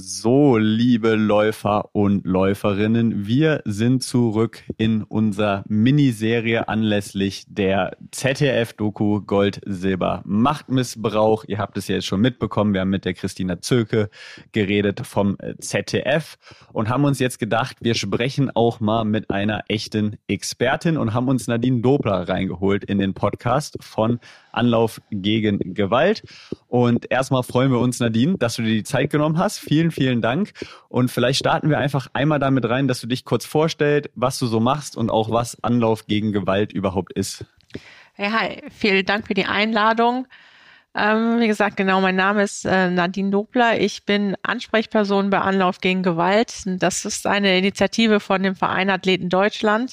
So, liebe Läufer und Läuferinnen, wir sind zurück in unserer Miniserie anlässlich der ZDF-Doku Gold, Silber, Machtmissbrauch. Ihr habt es ja jetzt schon mitbekommen, wir haben mit der Christina Zöllke geredet vom ZDF und haben uns jetzt gedacht, wir sprechen auch mal mit einer echten Expertin und haben uns Nadine Dobler reingeholt in den Podcast von Anlauf gegen Gewalt. Und erstmal freuen wir uns, Nadine, dass du dir die Zeit genommen hast. Vielen, vielen Dank. Und vielleicht starten wir einfach einmal damit rein, dass du dich kurz vorstellst, was du so machst und auch was Anlauf gegen Gewalt überhaupt ist. Ja, hi, vielen Dank für die Einladung. Wie gesagt, genau, mein Name ist Nadine Dobler. Ich bin Ansprechperson bei Anlauf gegen Gewalt. Das ist eine Initiative von dem Verein Athleten Deutschland.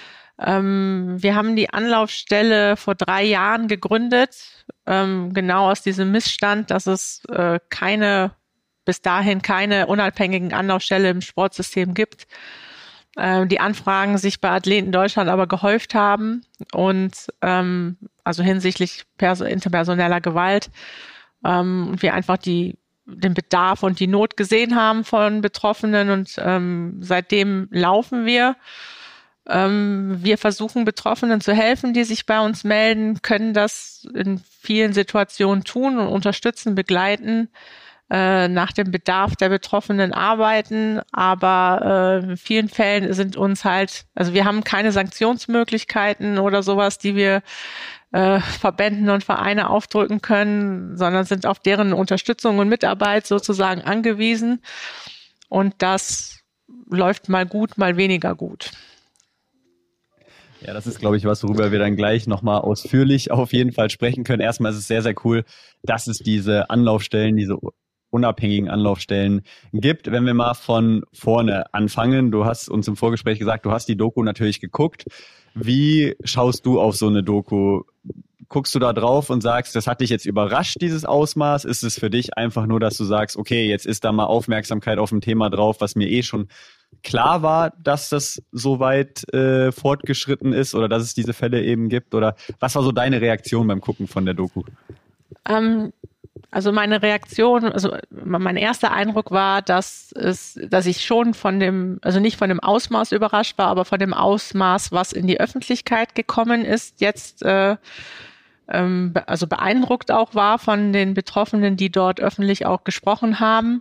Wir haben die Anlaufstelle vor 3 Jahren gegründet, genau aus diesem Missstand, dass es bis dahin keine unabhängigen Anlaufstelle im Sportsystem gibt. Die Anfragen sich bei Athleten Deutschland aber gehäuft haben und also hinsichtlich interpersoneller Gewalt und wir einfach den Bedarf und die Not gesehen haben von Betroffenen und seitdem laufen wir. Wir versuchen Betroffenen zu helfen, die sich bei uns melden, können das in vielen Situationen tun und unterstützen, begleiten, nach dem Bedarf der Betroffenen arbeiten. Aber in vielen Fällen sind also wir haben keine Sanktionsmöglichkeiten oder sowas, die wir Verbänden und Vereine aufdrücken können, sondern sind auf deren Unterstützung und Mitarbeit sozusagen angewiesen. Und das läuft mal gut, mal weniger gut. Ja, das ist, glaube ich, was, worüber wir dann gleich nochmal ausführlich auf jeden Fall sprechen können. Erstmal ist es sehr, sehr cool, dass es diese Anlaufstellen, diese unabhängigen Anlaufstellen gibt. Wenn wir mal von vorne anfangen, du hast uns im Vorgespräch gesagt, du hast die Doku natürlich geguckt. Wie schaust du auf so eine Doku? Guckst du da drauf und sagst, das hat dich jetzt überrascht, dieses Ausmaß? Ist es für dich einfach nur, dass du sagst, okay, jetzt ist da mal Aufmerksamkeit auf ein Thema drauf, was mir schon klar war, dass das so weit fortgeschritten ist oder dass es diese Fälle eben gibt? Oder was war so deine Reaktion beim Gucken von der Doku? Also meine Reaktion, also mein erster Eindruck war, dass ich schon nicht von dem Ausmaß überrascht war, aber von dem Ausmaß, was in die Öffentlichkeit gekommen ist, jetzt also beeindruckt auch war von den Betroffenen, die dort öffentlich auch gesprochen haben,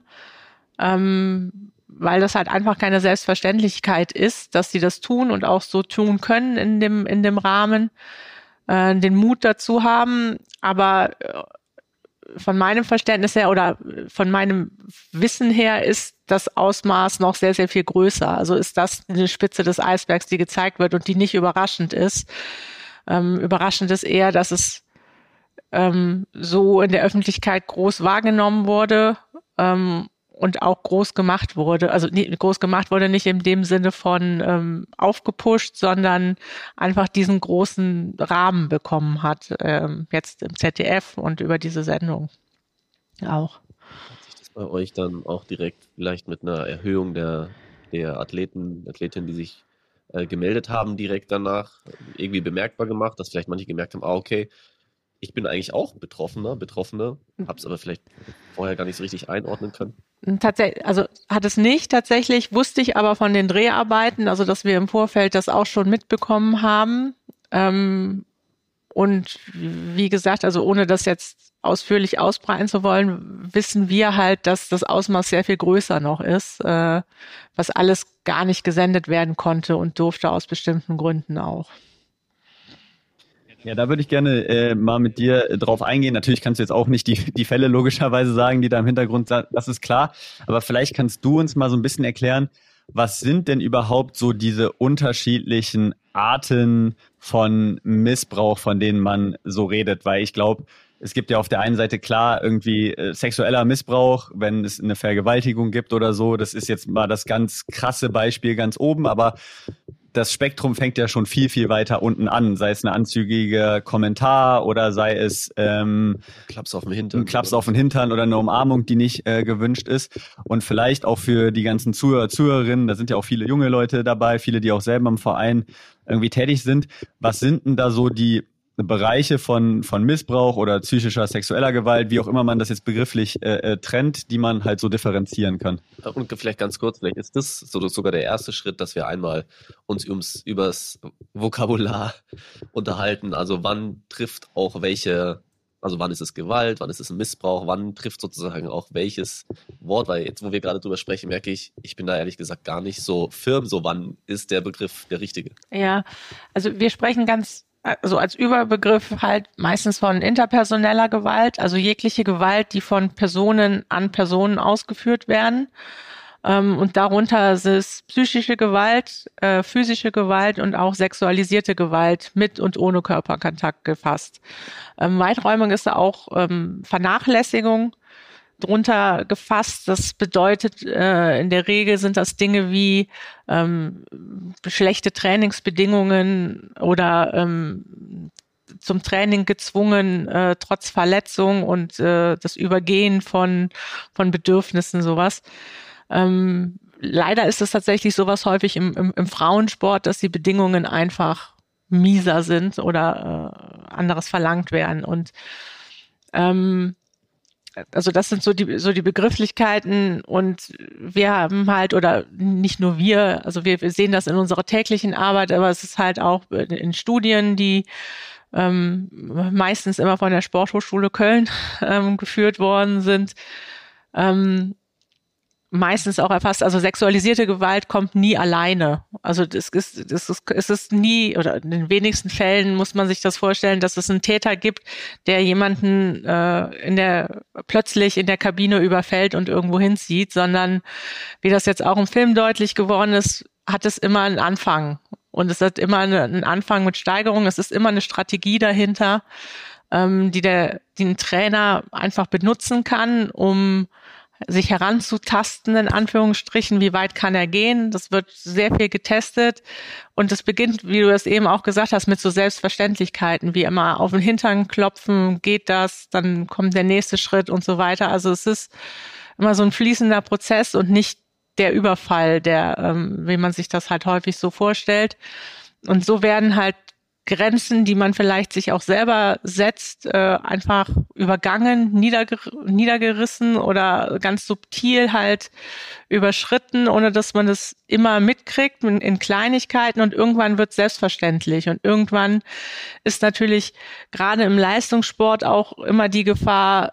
weil das halt einfach keine Selbstverständlichkeit ist, dass sie das tun und auch so tun können in dem Rahmen, den Mut dazu haben, aber von meinem Verständnis her oder von meinem Wissen her ist das Ausmaß noch sehr, sehr viel größer. Also ist das eine Spitze des Eisbergs, die gezeigt wird und die nicht überraschend ist. Überraschend ist eher, dass es so in der Öffentlichkeit groß wahrgenommen wurde und auch groß gemacht wurde. Also groß gemacht wurde nicht in dem Sinne von aufgepusht, sondern einfach diesen großen Rahmen bekommen hat, jetzt im ZDF und über diese Sendung auch. Hat sich das bei euch dann auch direkt vielleicht mit einer Erhöhung der Athletinnen, die sich gemeldet haben, direkt danach irgendwie bemerkbar gemacht, dass vielleicht manche gemerkt haben, okay, ich bin eigentlich auch Betroffene, habe es aber vielleicht vorher gar nicht so richtig einordnen können? Tatsächlich, also hat es nicht tatsächlich, wusste ich aber von den Dreharbeiten, also dass wir im Vorfeld das auch schon mitbekommen haben. Und wie gesagt, also ohne das jetzt ausführlich ausbreiten zu wollen, wissen wir halt, dass das Ausmaß sehr viel größer noch ist, was alles gar nicht gesendet werden konnte und durfte aus bestimmten Gründen auch. Ja, da würde ich gerne mal mit dir drauf eingehen. Natürlich kannst du jetzt auch nicht die Fälle logischerweise sagen, die da im Hintergrund sind, das ist klar. Aber vielleicht kannst du uns mal so ein bisschen erklären, was sind denn überhaupt so diese unterschiedlichen Arten von Missbrauch, von denen man so redet? Weil ich glaube, es gibt ja auf der einen Seite klar irgendwie sexueller Missbrauch, wenn es eine Vergewaltigung gibt oder so. Das ist jetzt mal das ganz krasse Beispiel ganz oben, aber das Spektrum fängt ja schon viel, viel weiter unten an, sei es ein anzügiger Kommentar oder sei es Klaps auf den Hintern. Ein Klaps auf den Hintern oder eine Umarmung, die nicht gewünscht ist. Und vielleicht auch für die ganzen Zuhörerinnen, da sind ja auch viele junge Leute dabei, viele, die auch selber im Verein irgendwie tätig sind. Was sind denn da so die Bereiche von Missbrauch oder psychischer, sexueller Gewalt, wie auch immer man das jetzt begrifflich trennt, die man halt so differenzieren kann. Und vielleicht ganz kurz, vielleicht ist das sogar der erste Schritt, dass wir einmal uns übers Vokabular unterhalten. Also wann trifft auch welche, also wann ist es Gewalt, wann ist es ein Missbrauch, wann trifft sozusagen auch welches Wort, weil jetzt, wo wir gerade drüber sprechen, merke ich bin da ehrlich gesagt gar nicht so firm, so wann ist der Begriff der richtige. Ja, also wir sprechen also als Überbegriff halt meistens von interpersoneller Gewalt, also jegliche Gewalt, die von Personen an Personen ausgeführt werden. Und darunter ist es psychische Gewalt, physische Gewalt und auch sexualisierte Gewalt mit und ohne Körperkontakt gefasst. Weiträumig ist da auch Vernachlässigung drunter gefasst. Das bedeutet, in der Regel sind das Dinge wie schlechte Trainingsbedingungen oder zum Training gezwungen, trotz Verletzung und das Übergehen von Bedürfnissen, sowas. Leider ist es tatsächlich sowas häufig im Frauensport, dass die Bedingungen einfach mieser sind oder anderes verlangt werden. Und also das sind so die Begrifflichkeiten, und wir haben halt, oder nicht nur wir, also wir sehen das in unserer täglichen Arbeit, aber es ist halt auch in Studien, die meistens immer von der Sporthochschule Köln geführt worden sind, meistens auch erfasst. Also sexualisierte Gewalt kommt nie alleine. Also es ist nie, oder in den wenigsten Fällen muss man sich das vorstellen, dass es einen Täter gibt, der jemanden plötzlich in der Kabine überfällt und irgendwo hinzieht, sondern wie das jetzt auch im Film deutlich geworden ist, hat es immer einen Anfang. Und es hat immer einen Anfang mit Steigerung. Es ist immer eine Strategie dahinter, die ein Trainer einfach benutzen kann, um sich heranzutasten, in Anführungsstrichen, wie weit kann er gehen. Das wird sehr viel getestet, und es beginnt, wie du es eben auch gesagt hast, mit so Selbstverständlichkeiten, wie immer auf den Hintern klopfen, geht das, dann kommt der nächste Schritt und so weiter. Also es ist immer so ein fließender Prozess und nicht der Überfall, wie man sich das halt häufig so vorstellt. Und so werden halt Grenzen, die man vielleicht sich auch selber setzt, einfach übergangen, niedergerissen oder ganz subtil halt überschritten, ohne dass man das immer mitkriegt in Kleinigkeiten, und irgendwann wird es selbstverständlich. Und irgendwann ist natürlich gerade im Leistungssport auch immer die Gefahr,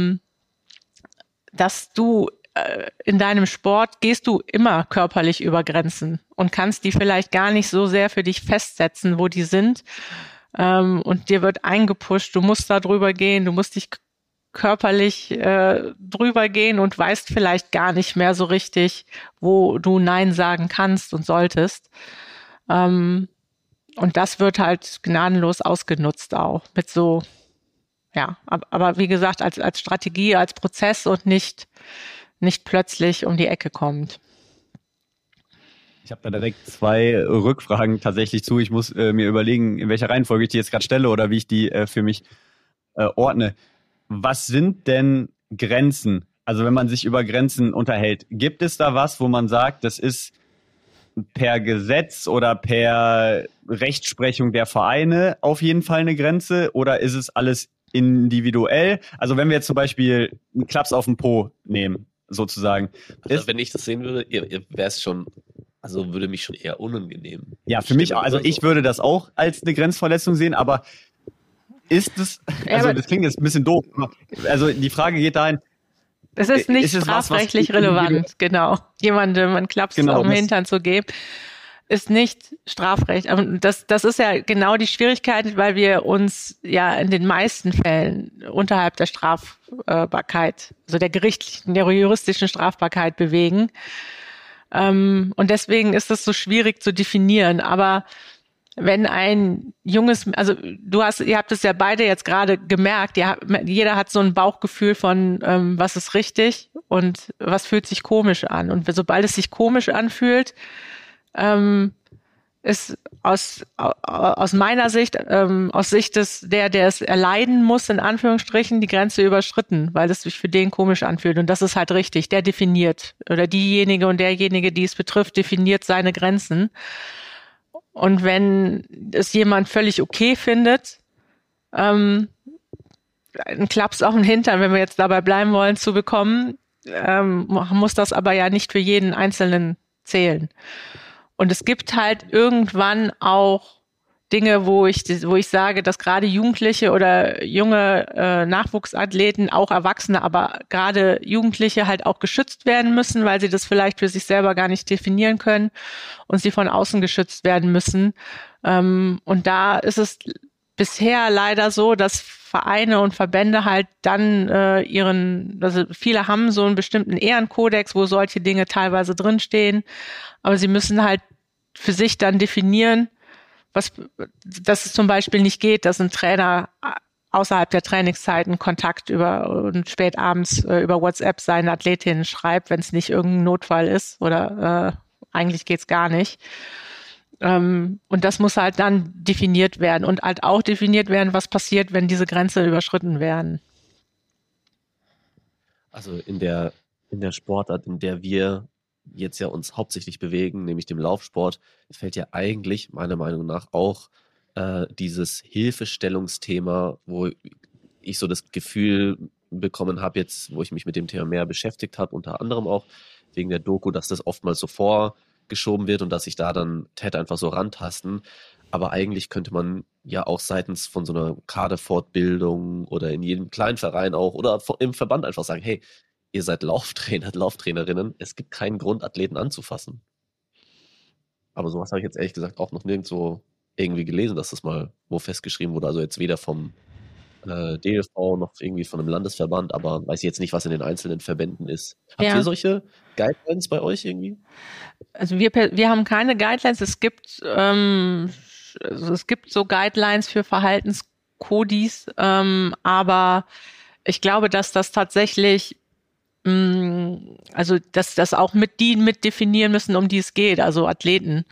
dass du in deinem Sport gehst du immer körperlich über Grenzen und kannst die vielleicht gar nicht so sehr für dich festsetzen, wo die sind. Und dir wird eingepusht, du musst da drüber gehen, du musst dich körperlich drüber gehen und weißt vielleicht gar nicht mehr so richtig, wo du Nein sagen kannst und solltest. Und das wird halt gnadenlos ausgenutzt auch mit so, ja, aber wie gesagt, als Strategie, als Prozess und nicht plötzlich um die Ecke kommt. Ich habe da direkt 2 Rückfragen tatsächlich zu. Ich muss mir überlegen, in welcher Reihenfolge ich die jetzt gerade stelle oder wie ich die für mich ordne. Was sind denn Grenzen? Also wenn man sich über Grenzen unterhält, gibt es da was, wo man sagt, das ist per Gesetz oder per Rechtsprechung der Vereine auf jeden Fall eine Grenze, oder ist es alles individuell? Also wenn wir jetzt zum Beispiel einen Klaps auf den Po nehmen, sozusagen. Also wenn ich das sehen würde, wäre es schon, also würde mich schon eher unangenehm. Ja, für mich, also ich würde das auch als eine Grenzverletzung sehen, aber ist es, also das klingt jetzt ein bisschen doof, also die Frage geht dahin, es ist nicht strafrechtlich relevant, genau. Jemandem einen Klaps auf den Hintern zu geben, ist nicht Strafrecht. Aber das ist ja genau die Schwierigkeit, weil wir uns ja in den meisten Fällen unterhalb der Strafbarkeit, also der juristischen Strafbarkeit bewegen. Und deswegen ist es so schwierig zu definieren. Aber wenn ein junges, also ihr habt es ja beide jetzt gerade gemerkt, jeder hat so ein Bauchgefühl von, was ist richtig und was fühlt sich komisch an. Und sobald es sich komisch anfühlt, ist aus meiner Sicht, aus Sicht der es erleiden muss, in Anführungsstrichen, die Grenze überschritten, weil es sich für den komisch anfühlt. Und das ist halt richtig. Der definiert, oder diejenige und derjenige, die es betrifft, definiert seine Grenzen. Und wenn es jemand völlig okay findet, einen Klaps auf den Hintern, wenn wir jetzt dabei bleiben wollen, zu bekommen, muss das aber ja nicht für jeden Einzelnen zählen. Und es gibt halt irgendwann auch Dinge, wo ich sage, dass gerade Jugendliche oder junge Nachwuchsathleten, auch Erwachsene, aber gerade Jugendliche halt auch geschützt werden müssen, weil sie das vielleicht für sich selber gar nicht definieren können und sie von außen geschützt werden müssen. Und da ist es bisher leider so, dass Vereine und Verbände halt dann also viele haben so einen bestimmten Ehrenkodex, wo solche Dinge teilweise drinstehen, aber sie müssen halt für sich dann definieren, dass es zum Beispiel nicht geht, dass ein Trainer außerhalb der Trainingszeiten Kontakt und spät abends über WhatsApp seinen Athletinnen schreibt, wenn es nicht irgendein Notfall ist oder eigentlich geht's gar nicht. Und das muss halt dann definiert werden und halt auch definiert werden, was passiert, wenn diese Grenze überschritten werden. Also in der Sportart, in der wir jetzt ja uns hauptsächlich bewegen, nämlich dem Laufsport, fällt ja eigentlich meiner Meinung nach auch dieses Hilfestellungsthema, wo ich so das Gefühl bekommen habe jetzt, wo ich mich mit dem Thema mehr beschäftigt habe, unter anderem auch wegen der Doku, dass das oftmals so vorgeschoben wird und dass sich da dann Täter einfach so rantasten. Aber eigentlich könnte man ja auch seitens von so einer Kaderfortbildung oder in jedem kleinen Verein auch oder im Verband einfach sagen, hey, ihr seid Lauftrainer, Lauftrainerinnen, es gibt keinen Grund, Athleten anzufassen. Aber sowas habe ich jetzt ehrlich gesagt auch noch nirgendwo irgendwie gelesen, dass das mal wo festgeschrieben wurde. Also jetzt weder vom DLV noch irgendwie von einem Landesverband, aber weiß ich jetzt nicht, was in den einzelnen Verbänden ist. Habt ihr solche Guidelines bei euch irgendwie? Also wir haben keine Guidelines. Es gibt so Guidelines für Verhaltenskodis, aber ich glaube, dass das tatsächlich dass das auch mit definieren müssen, um die es geht, also Athleten.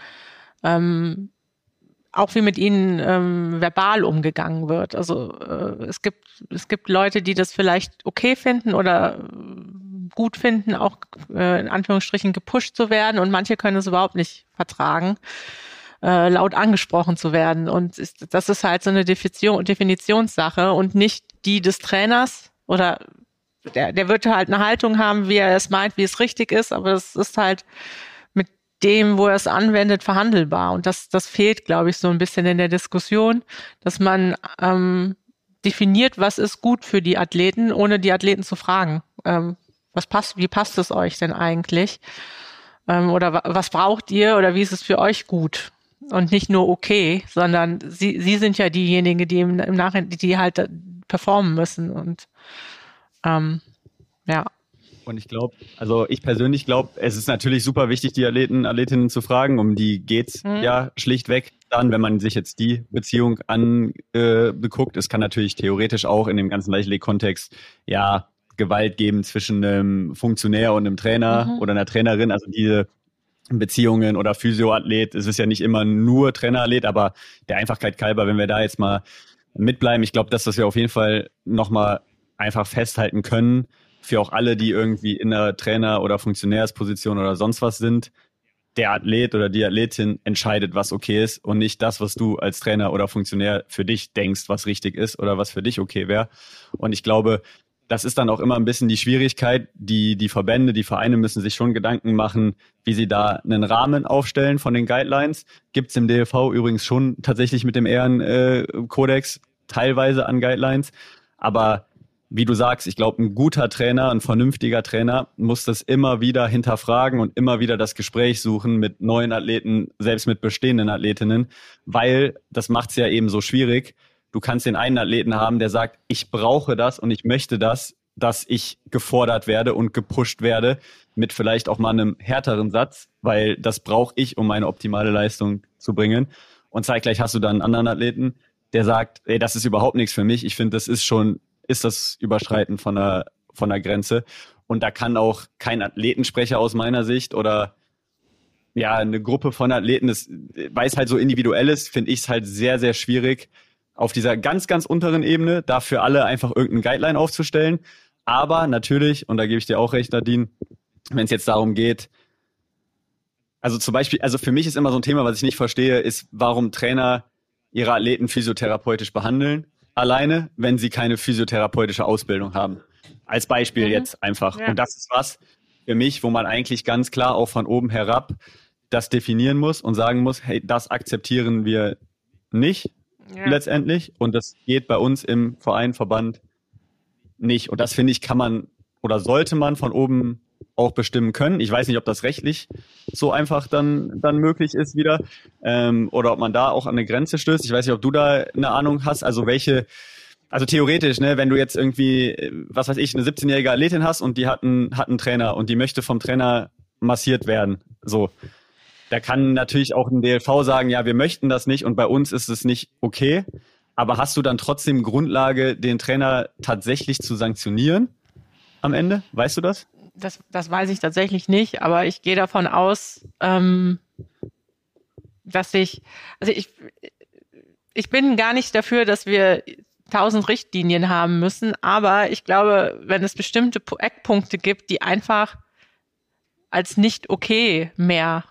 Auch wie mit ihnen verbal umgegangen wird. Also es gibt Leute, die das vielleicht okay finden oder gut finden, auch in Anführungsstrichen gepusht zu werden und manche können es überhaupt nicht vertragen, laut angesprochen zu werden. Und das ist halt so eine Definitionssache und nicht die des Trainers oder der wird halt eine Haltung haben, wie er es meint, wie es richtig ist, aber es ist halt mit dem, wo er es anwendet, verhandelbar. Und das fehlt, glaube ich, so ein bisschen in der Diskussion, dass man definiert, was ist gut für die Athleten, ohne die Athleten zu fragen. Wie passt es euch denn eigentlich? Oder was braucht ihr oder wie ist es für euch gut? Und nicht nur okay, sondern sie sind ja diejenigen, die im Nachhinein, die halt performen müssen und ja. Und ich persönlich glaube, es ist natürlich super wichtig, die Athletinnen zu fragen. Um die geht's ja schlichtweg dann, wenn man sich jetzt die Beziehung anguckt. Es kann natürlich theoretisch auch in dem ganzen Leichtathletik-Kontext ja Gewalt geben zwischen einem Funktionär und einem Trainer oder einer Trainerin. Also diese Beziehungen oder Physioathlet. Es ist ja nicht immer nur Trainerathlet, aber der Einfachkeit halber, wenn wir da jetzt mal mitbleiben. Ich glaube, dass wir auf jeden Fall nochmal einfach festhalten können, für auch alle, die irgendwie in der Trainer- oder Funktionärsposition oder sonst was sind, der Athlet oder die Athletin entscheidet, was okay ist und nicht das, was du als Trainer oder Funktionär für dich denkst, was richtig ist oder was für dich okay wäre. Und ich glaube, das ist dann auch immer ein bisschen die Schwierigkeit, die Verbände, die Vereine müssen sich schon Gedanken machen, wie sie da einen Rahmen aufstellen von den Guidelines. Gibt's im DLV übrigens schon tatsächlich mit dem Ehrenkodex teilweise an Guidelines, aber wie du sagst, ich glaube, ein guter Trainer, ein vernünftiger Trainer muss das immer wieder hinterfragen und immer wieder das Gespräch suchen mit neuen Athleten, selbst mit bestehenden Athletinnen, weil das macht es ja eben so schwierig. Du kannst den einen Athleten haben, der sagt, ich brauche das und ich möchte das, dass ich gefordert werde und gepusht werde mit vielleicht auch mal einem härteren Satz, weil das brauche ich, um meine optimale Leistung zu bringen. Und zeitgleich hast du dann einen anderen Athleten, der sagt, ey, das ist überhaupt nichts für mich. Ich finde, das ist das Überschreiten von der Grenze. Und da kann auch kein Athletensprecher aus meiner Sicht oder ja, eine Gruppe von Athleten, weil es halt so individuell ist, finde ich es halt sehr, sehr schwierig, auf dieser ganz, ganz unteren Ebene da für alle einfach irgendeine Guideline aufzustellen. Aber natürlich, und da gebe ich dir auch recht, Nadine, wenn es jetzt darum geht, also zum Beispiel, also für mich ist immer so ein Thema, was ich nicht verstehe, ist, warum Trainer ihre Athleten physiotherapeutisch behandeln. alleine, wenn sie keine physiotherapeutische Ausbildung haben. Als Beispiel jetzt einfach. Ja. Und das ist was für mich, wo man eigentlich ganz klar auch von oben herab das definieren muss und sagen muss, hey, das akzeptieren wir nicht letztendlich. Und das geht bei uns im Verein, Verband nicht. Und das, finde ich, kann man oder sollte man von oben auch bestimmen können. Ich weiß nicht, ob das rechtlich so einfach dann möglich ist wieder oder ob man da auch an eine Grenze stößt. Ich weiß nicht, ob du da eine Ahnung hast, also theoretisch, ne, wenn du jetzt irgendwie, was weiß ich, eine 17-jährige Athletin hast und die hat einen Trainer und die möchte vom Trainer massiert werden, so. Da kann natürlich auch ein DLV sagen, ja, wir möchten das nicht und bei uns ist es nicht okay. Aber hast du dann trotzdem Grundlage, den Trainer tatsächlich zu sanktionieren am Ende? Weißt du das? Das weiß ich tatsächlich nicht, aber ich gehe davon aus, dass ich bin gar nicht dafür, dass wir 1000 Richtlinien haben müssen, aber ich glaube, wenn es bestimmte Eckpunkte gibt, die einfach als nicht okay mehr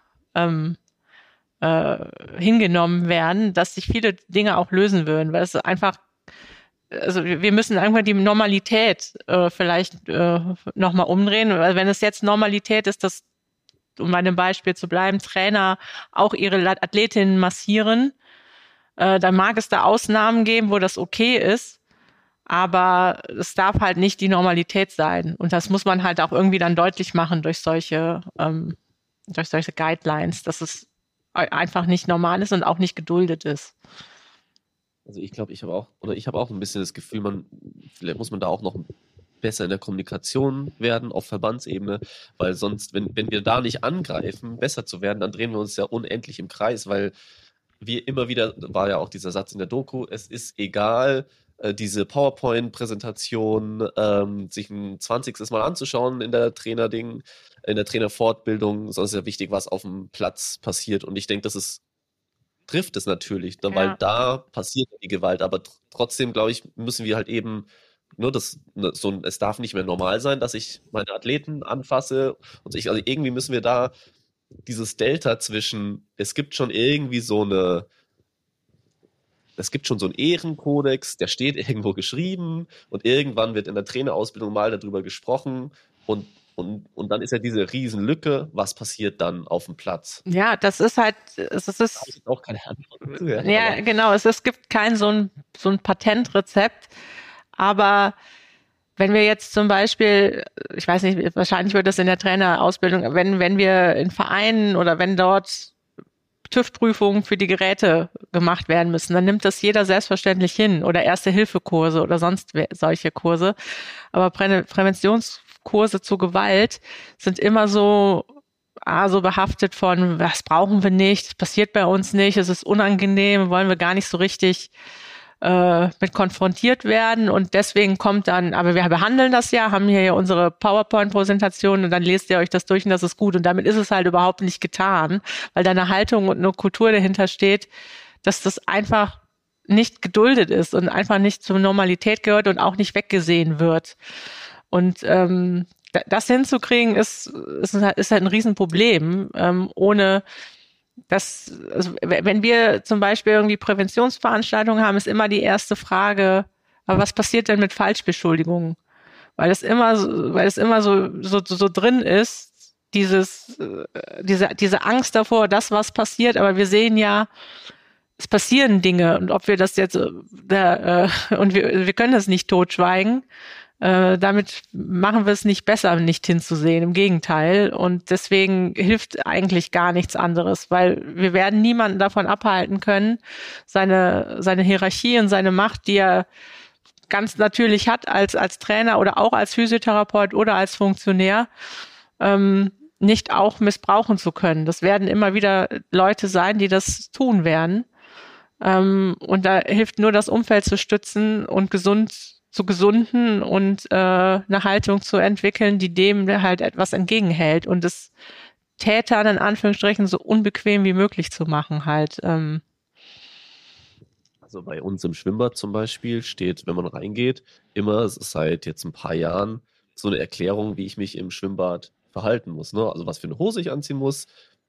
hingenommen werden, dass sich viele Dinge auch lösen würden, weil es einfach, also wir müssen irgendwann die Normalität vielleicht nochmal umdrehen, weil wenn es jetzt Normalität ist, dass, um bei dem Beispiel zu bleiben, Trainer auch ihre Athletinnen massieren, dann mag es da Ausnahmen geben, wo das okay ist, aber es darf halt nicht die Normalität sein. Und das muss man halt auch irgendwie dann deutlich machen durch solche Guidelines, dass es einfach nicht normal ist und auch nicht geduldet ist. Also ich glaube, ich habe auch ein bisschen das Gefühl, vielleicht muss man da auch noch besser in der Kommunikation werden auf Verbandsebene, weil sonst, wenn wir da nicht angreifen, besser zu werden, dann drehen wir uns ja unendlich im Kreis, weil wir immer wieder, war ja auch dieser Satz in der Doku, es ist egal, diese PowerPoint-Präsentation sich ein 20. Mal anzuschauen in der Trainerfortbildung, sondern es ist ja wichtig, was auf dem Platz passiert. Und ich denke, trifft es natürlich, weil da passiert die Gewalt. Aber trotzdem, glaube ich, müssen wir halt eben es darf nicht mehr normal sein, dass ich meine Athleten anfasse und also irgendwie müssen wir da dieses Delta zwischen, es gibt schon so einen Ehrenkodex, der steht irgendwo geschrieben und irgendwann wird in der Trainerausbildung mal darüber gesprochen und dann ist ja diese Riesenlücke, was passiert dann auf dem Platz? Ja, das ist halt, es ist auch keine Antwort. Ja, genau, es gibt kein so ein Patentrezept, aber wenn wir jetzt zum Beispiel, ich weiß nicht, wahrscheinlich wird das in der Trainerausbildung, wenn wir in Vereinen oder wenn dort TÜV-Prüfungen für die Geräte gemacht werden müssen, dann nimmt das jeder selbstverständlich hin oder Erste-Hilfe-Kurse oder sonst solche Kurse. Aber Präventionskurse zu Gewalt sind immer so behaftet von, das brauchen wir nicht, das passiert bei uns nicht, es ist unangenehm, wollen wir gar nicht so richtig mit konfrontiert werden und deswegen kommt dann, aber wir behandeln das ja, haben hier ja unsere PowerPoint-Präsentation und dann lest ihr euch das durch und das ist gut und damit ist es halt überhaupt nicht getan, weil da eine Haltung und eine Kultur dahinter steht, dass das einfach nicht geduldet ist und einfach nicht zur Normalität gehört und auch nicht weggesehen wird. Und das hinzukriegen ist halt ein Riesenproblem, ohne also wenn wir zum Beispiel irgendwie Präventionsveranstaltungen haben, ist immer die erste Frage, aber was passiert denn mit Falschbeschuldigungen? Weil es immer so drin ist, diese Angst davor, dass was passiert, aber wir sehen ja, es passieren Dinge und ob wir das jetzt und wir können das nicht totschweigen. Damit machen wir es nicht besser, nicht hinzusehen, im Gegenteil. Und deswegen hilft eigentlich gar nichts anderes, weil wir werden niemanden davon abhalten können, seine Hierarchie und seine Macht, die er ganz natürlich hat als Trainer oder auch als Physiotherapeut oder als Funktionär, nicht auch missbrauchen zu können. Das werden immer wieder Leute sein, die das tun werden. Und da hilft nur das Umfeld zu stützen und zu gesunden und eine Haltung zu entwickeln, die dem halt etwas entgegenhält und es Tätern in Anführungsstrichen so unbequem wie möglich zu machen halt. Also bei uns im Schwimmbad zum Beispiel steht, wenn man reingeht, immer seit jetzt ein paar Jahren so eine Erklärung, wie ich mich im Schwimmbad verhalten muss. Ne? Also was für eine Hose ich anziehen muss,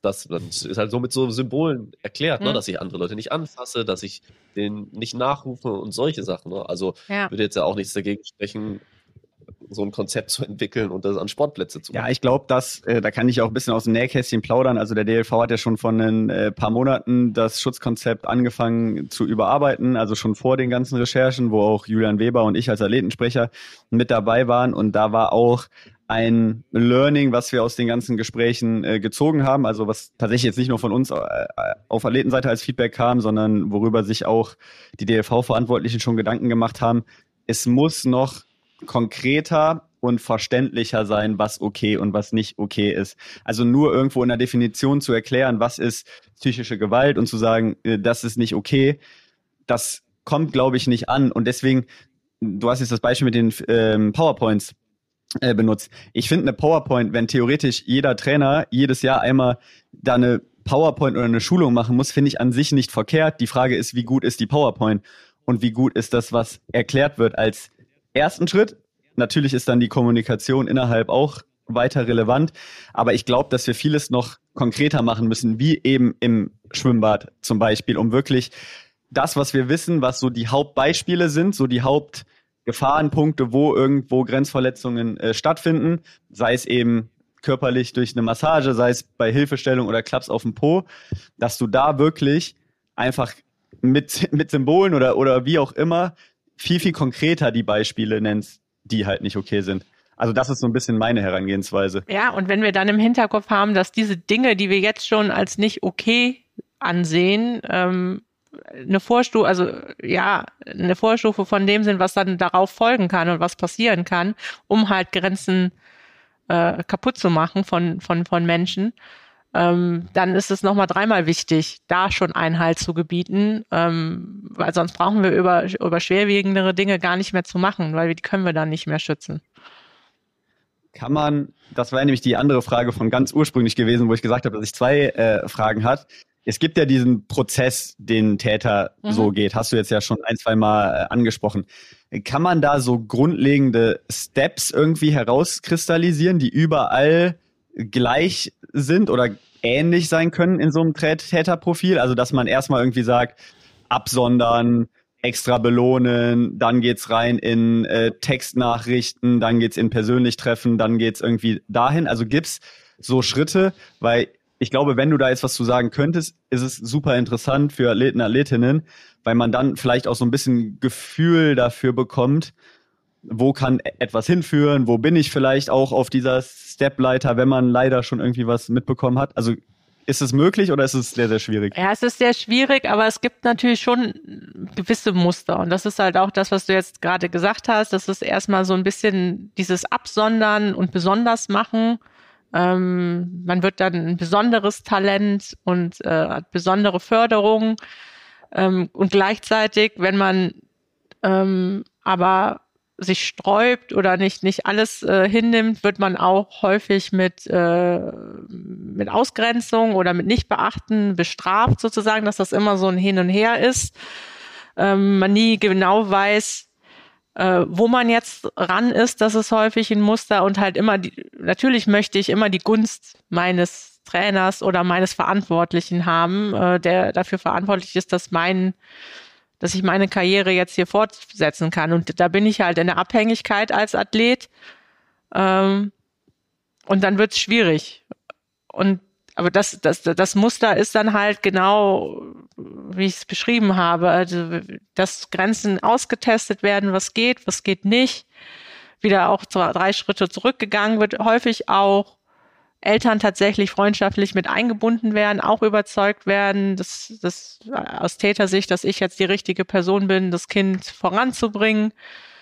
Das ist halt so mit so Symbolen erklärt, ne, dass ich andere Leute nicht anfasse, dass ich denen nicht nachrufe und solche Sachen. Ne? Also würde jetzt ja auch nichts dagegen sprechen, so ein Konzept zu entwickeln und das an Sportplätze zu machen. Ja, ich glaube, da kann ich auch ein bisschen aus dem Nähkästchen plaudern. Also der DLV hat ja schon vor ein paar Monaten das Schutzkonzept angefangen zu überarbeiten, also schon vor den ganzen Recherchen, wo auch Julian Weber und ich als Athletensprecher mit dabei waren. Und da war auch ein Learning, was wir aus den ganzen Gesprächen gezogen haben, also was tatsächlich jetzt nicht nur von uns auf Athletenseite als Feedback kam, sondern worüber sich auch die DLV-Verantwortlichen schon Gedanken gemacht haben. Es muss noch konkreter und verständlicher sein, was okay und was nicht okay ist. Also nur irgendwo in der Definition zu erklären, was ist psychische Gewalt und zu sagen, das ist nicht okay, das kommt, glaube ich, nicht an. Und deswegen, du hast jetzt das Beispiel mit den PowerPoints benutzt. Ich finde eine PowerPoint, wenn theoretisch jeder Trainer jedes Jahr einmal da eine PowerPoint oder eine Schulung machen muss, finde ich an sich nicht verkehrt. Die Frage ist, wie gut ist die PowerPoint und wie gut ist das, was erklärt wird als ersten Schritt. Natürlich ist dann die Kommunikation innerhalb auch weiter relevant, aber ich glaube, dass wir vieles noch konkreter machen müssen, wie eben im Schwimmbad zum Beispiel, um wirklich das, was wir wissen, was so die Hauptbeispiele sind, so die Hauptgefahrenpunkte, wo irgendwo Grenzverletzungen stattfinden, sei es eben körperlich durch eine Massage, sei es bei Hilfestellung oder Klaps auf dem Po, dass du da wirklich einfach mit Symbolen oder wie auch immer viel, viel konkreter die Beispiele nennst, die halt nicht okay sind. Also das ist so ein bisschen meine Herangehensweise. Ja, und wenn wir dann im Hinterkopf haben, dass diese Dinge, die wir jetzt schon als nicht okay ansehen, eine Vorstufe von dem sind, was dann darauf folgen kann und was passieren kann, um halt Grenzen kaputt zu machen von Menschen, dann ist es nochmal dreimal wichtig, da schon Einhalt zu gebieten, weil sonst brauchen wir über schwerwiegendere Dinge gar nicht mehr zu machen, weil die können wir dann nicht mehr schützen. Kann man, das war nämlich die andere Frage von ganz ursprünglich gewesen, wo ich gesagt habe, dass ich zwei Fragen hat. Es gibt ja diesen Prozess, den Täter so geht, hast du jetzt ja schon ein, zwei Mal angesprochen. Kann man da so grundlegende Steps irgendwie herauskristallisieren, die überall gleich sind oder ähnlich sein können in so einem Täterprofil? Also, dass man erstmal irgendwie sagt, absondern, extra belohnen, dann geht's rein in Textnachrichten, dann geht's in persönlich treffen, dann geht's irgendwie dahin. Also gibt's so Schritte, weil ich glaube, wenn du da jetzt was zu sagen könntest, ist es super interessant für Athleten, Athletinnen, weil man dann vielleicht auch so ein bisschen Gefühl dafür bekommt, wo kann etwas hinführen, wo bin ich vielleicht auch auf dieser Stepleiter, wenn man leider schon irgendwie was mitbekommen hat. Also ist es möglich oder ist es sehr, sehr schwierig? Ja, es ist sehr schwierig, aber es gibt natürlich schon gewisse Muster. Und das ist halt auch das, was du jetzt gerade gesagt hast. Das ist erstmal so ein bisschen dieses Absondern und besonders machen. Man wird dann ein besonderes Talent und hat besondere Förderung. Und gleichzeitig, wenn man aber sich sträubt oder nicht alles hinnimmt, wird man auch häufig mit Ausgrenzung oder mit Nichtbeachten bestraft sozusagen, dass das immer so ein Hin und Her ist. Man nie genau weiß, wo man jetzt ran ist, das ist häufig ein Muster und halt immer natürlich möchte ich immer die Gunst meines Trainers oder meines Verantwortlichen haben, der dafür verantwortlich ist, dass ich meine Karriere jetzt hier fortsetzen kann. Und da bin ich halt in der Abhängigkeit als Athlet. Und dann wird's schwierig. Aber das Muster ist dann halt genau, wie ich es beschrieben habe. Also, dass Grenzen ausgetestet werden, was geht nicht. Wieder auch 3 Schritte zurückgegangen wird. Häufig auch Eltern tatsächlich freundschaftlich mit eingebunden werden, auch überzeugt werden, dass aus Tätersicht, dass ich jetzt die richtige Person bin, das Kind voranzubringen.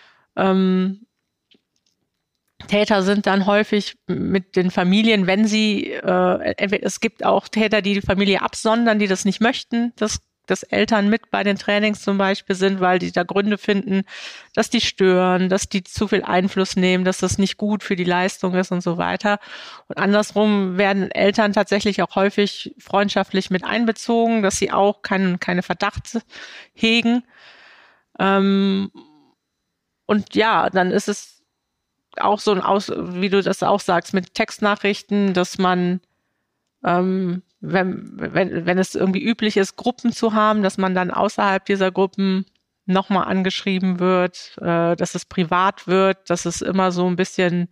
Täter sind dann häufig mit den Familien, wenn sie, es gibt auch Täter, die Familie absondern, die das nicht möchten, dass Eltern mit bei den Trainings zum Beispiel sind, weil die da Gründe finden, dass die stören, dass die zu viel Einfluss nehmen, dass das nicht gut für die Leistung ist und so weiter. Und andersrum werden Eltern tatsächlich auch häufig freundschaftlich mit einbezogen, dass sie auch keine Verdacht hegen. Und ja, dann ist es auch so wie du das auch sagst, mit Textnachrichten, dass man wenn es irgendwie üblich ist, Gruppen zu haben, dass man dann außerhalb dieser Gruppen nochmal angeschrieben wird, dass es privat wird, dass es immer so ein bisschen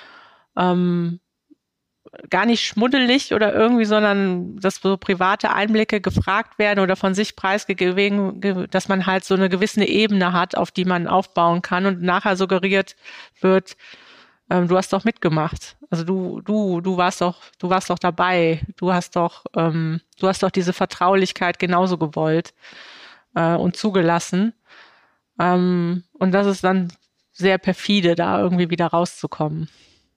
gar nicht schmuddelig oder irgendwie, sondern dass so private Einblicke gefragt werden oder von sich preisgegeben, dass man halt so eine gewisse Ebene hat, auf die man aufbauen kann und nachher suggeriert wird, du hast doch mitgemacht. Also du warst doch dabei. Du hast doch diese Vertraulichkeit genauso gewollt und zugelassen. Und das ist dann sehr perfide, da irgendwie wieder rauszukommen.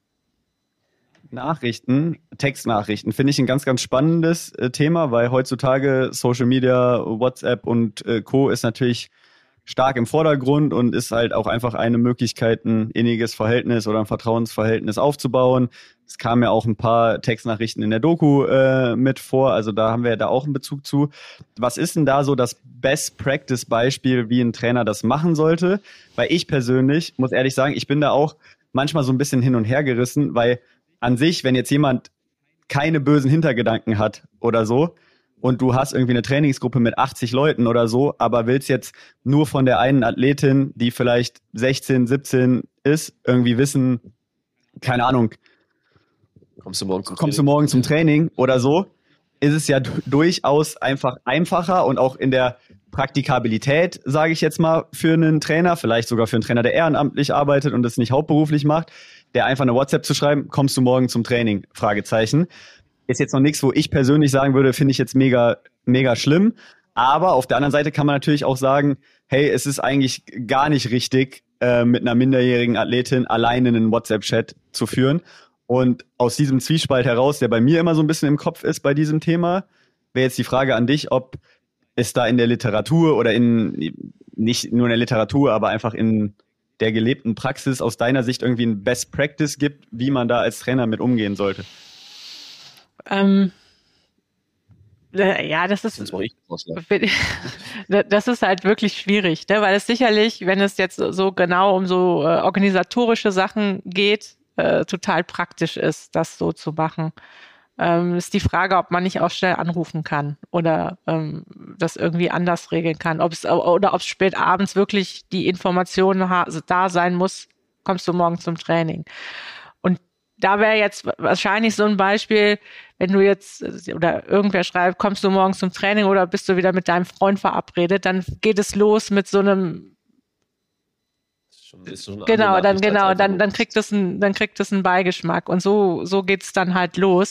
Textnachrichten finde ich ein ganz, ganz spannendes Thema, weil heutzutage Social Media, WhatsApp und Co. ist natürlich stark im Vordergrund und ist halt auch einfach eine Möglichkeit, ein inniges Verhältnis oder ein Vertrauensverhältnis aufzubauen. Es kamen ja auch ein paar Textnachrichten in der Doku mit vor, also da haben wir ja da auch einen Bezug zu. Was ist denn da so das Best-Practice-Beispiel, wie ein Trainer das machen sollte? Weil ich persönlich, muss ehrlich sagen, ich bin da auch manchmal so ein bisschen hin und her gerissen, weil an sich, wenn jetzt jemand keine bösen Hintergedanken hat oder so und du hast irgendwie eine Trainingsgruppe mit 80 Leuten oder so, aber willst jetzt nur von der einen Athletin, die vielleicht 16, 17 ist, irgendwie wissen, keine Ahnung, kommst du morgen zum Training oder so, ist es ja durchaus einfach einfacher und auch in der Praktikabilität, sage ich jetzt mal, für einen Trainer, vielleicht sogar für einen Trainer, der ehrenamtlich arbeitet und das nicht hauptberuflich macht, der einfach eine WhatsApp zu schreiben, kommst du morgen zum Training? Fragezeichen. Ist jetzt noch nichts, wo ich persönlich sagen würde, finde ich jetzt mega, mega schlimm. Aber auf der anderen Seite kann man natürlich auch sagen, hey, es ist eigentlich gar nicht richtig, mit einer minderjährigen Athletin alleine einen WhatsApp-Chat zu führen. Und aus diesem Zwiespalt heraus, der bei mir immer so ein bisschen im Kopf ist bei diesem Thema, wäre jetzt die Frage an dich, ob es da in der Literatur oder nicht nur in der Literatur, aber einfach in der gelebten Praxis aus deiner Sicht irgendwie ein Best Practice gibt, wie man da als Trainer mit umgehen sollte? Ja, das ist halt wirklich schwierig, ne? Weil es sicherlich, wenn es jetzt so genau um so organisatorische Sachen geht, total praktisch ist, das so zu machen. Ist die Frage, ob man nicht auch schnell anrufen kann oder das irgendwie anders regeln kann. Ob es spät abends wirklich die Information da sein muss, kommst du morgen zum Training. Und da wäre jetzt wahrscheinlich so ein Beispiel, wenn du jetzt oder irgendwer schreibt, kommst du morgen zum Training oder bist du wieder mit deinem Freund verabredet, dann geht es los mit so einem dann kriegt es einen Beigeschmack und so geht's dann halt los.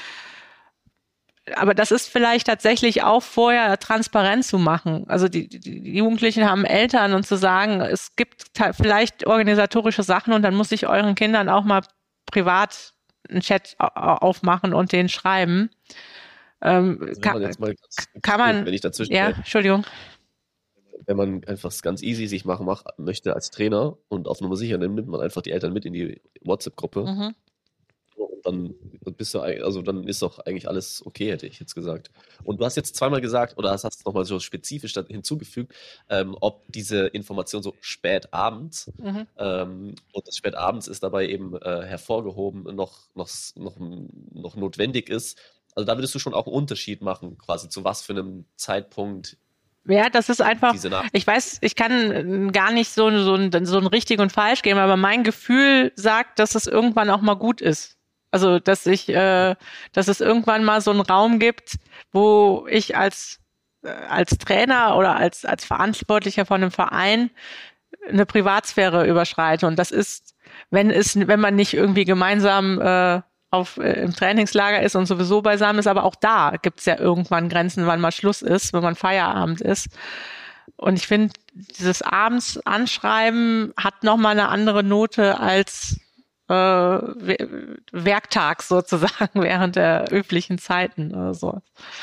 Aber das ist vielleicht tatsächlich auch vorher transparent zu machen. Also die Jugendlichen haben Eltern und zu sagen, es gibt vielleicht organisatorische Sachen und dann muss ich euren Kindern auch mal privat einen Chat aufmachen und den schreiben. Kann man, wenn ich dazwischen Entschuldigung. Wenn man einfach es ganz easy sich machen möchte als Trainer und auf Nummer sicher nimmt man einfach die Eltern mit in die WhatsApp-Gruppe. Mhm. Und dann dann ist doch eigentlich alles okay, hätte ich jetzt gesagt. Und du hast jetzt zweimal gesagt, oder hast es nochmal so spezifisch hinzugefügt, ob diese Information so spät abends, und das spät abends ist dabei eben hervorgehoben, noch notwendig ist. Also da würdest du schon auch einen Unterschied machen, quasi zu was für einem Zeitpunkt. Ja, das ist einfach, ich weiß, ich kann gar nicht so ein richtig und falsch geben, aber mein Gefühl sagt, dass es irgendwann auch mal gut ist. Also, dass es irgendwann mal so einen Raum gibt, wo ich als Trainer oder als Verantwortlicher von einem Verein eine Privatsphäre überschreite. Und das ist, wenn man nicht irgendwie gemeinsam im Trainingslager ist und sowieso beisammen ist, aber auch da gibt's ja irgendwann Grenzen, wann mal Schluss ist, wenn man Feierabend ist. Und ich finde, dieses Abends Anschreiben hat nochmal eine andere Note als werktags sozusagen während der üblichen Zeiten oder so.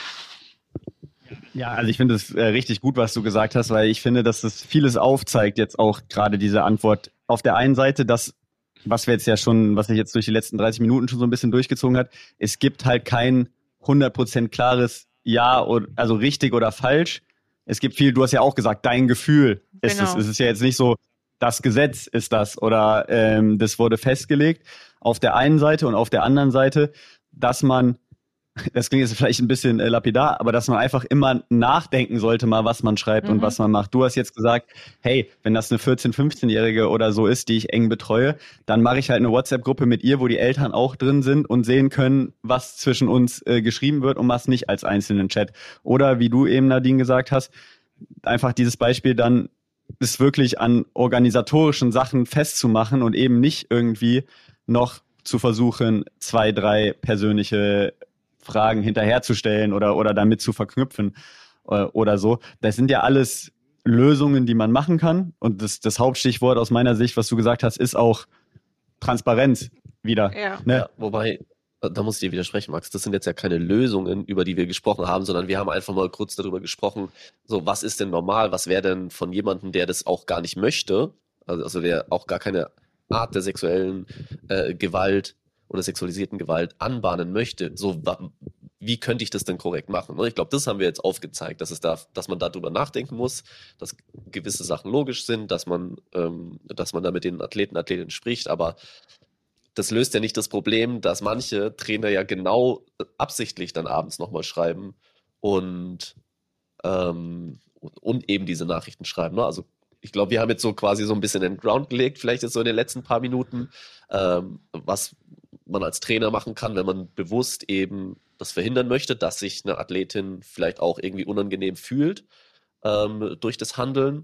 Ja, also ich finde es richtig gut, was du gesagt hast, weil ich finde, dass es vieles aufzeigt, jetzt auch gerade diese Antwort. Auf der einen Seite, was sich jetzt durch die letzten 30 Minuten schon so ein bisschen durchgezogen hat, es gibt halt kein 100% klares Ja, also richtig oder falsch. Es gibt viel, du hast ja auch gesagt, dein Gefühl ist es. Es ist ja jetzt nicht so, das Gesetz ist das oder das wurde festgelegt. Auf der einen Seite und auf der anderen Seite, dass man das klingt jetzt vielleicht ein bisschen lapidar, aber dass man einfach immer nachdenken sollte mal, was man schreibt und was man macht. Du hast jetzt gesagt, hey, wenn das eine 14-, 15-Jährige oder so ist, die ich eng betreue, dann mache ich halt eine WhatsApp-Gruppe mit ihr, wo die Eltern auch drin sind und sehen können, was zwischen uns geschrieben wird und was nicht als einzelnen Chat. Oder wie du eben, Nadine, gesagt hast, einfach dieses Beispiel dann ist wirklich an organisatorischen Sachen festzumachen und eben nicht irgendwie noch zu versuchen, 2, 3 persönliche Fragen hinterherzustellen oder damit zu verknüpfen oder so. Das sind ja alles Lösungen, die man machen kann. Und das Hauptstichwort aus meiner Sicht, was du gesagt hast, ist auch Transparenz wieder. Ja. Ne? Ja, wobei, da muss ich dir widersprechen, Max, das sind jetzt ja keine Lösungen, über die wir gesprochen haben, sondern wir haben einfach mal kurz darüber gesprochen, so was ist denn normal, was wäre denn von jemandem, der das auch gar nicht möchte, also der auch gar keine Art der sexuellen Gewalt oder sexualisierten Gewalt anbahnen möchte, so wie könnte ich das denn korrekt machen? Und ich glaube, das haben wir jetzt aufgezeigt, dass man darüber nachdenken muss, dass gewisse Sachen logisch sind, dass man da mit den Athletinnen spricht, aber das löst ja nicht das Problem, dass manche Trainer ja genau absichtlich dann abends nochmal schreiben und eben diese Nachrichten schreiben. Ne? Also ich glaube, wir haben jetzt so quasi so ein bisschen den Ground gelegt, vielleicht jetzt so in den letzten paar Minuten, was man als Trainer machen kann, wenn man bewusst eben das verhindern möchte, dass sich eine Athletin vielleicht auch irgendwie unangenehm fühlt durch das Handeln.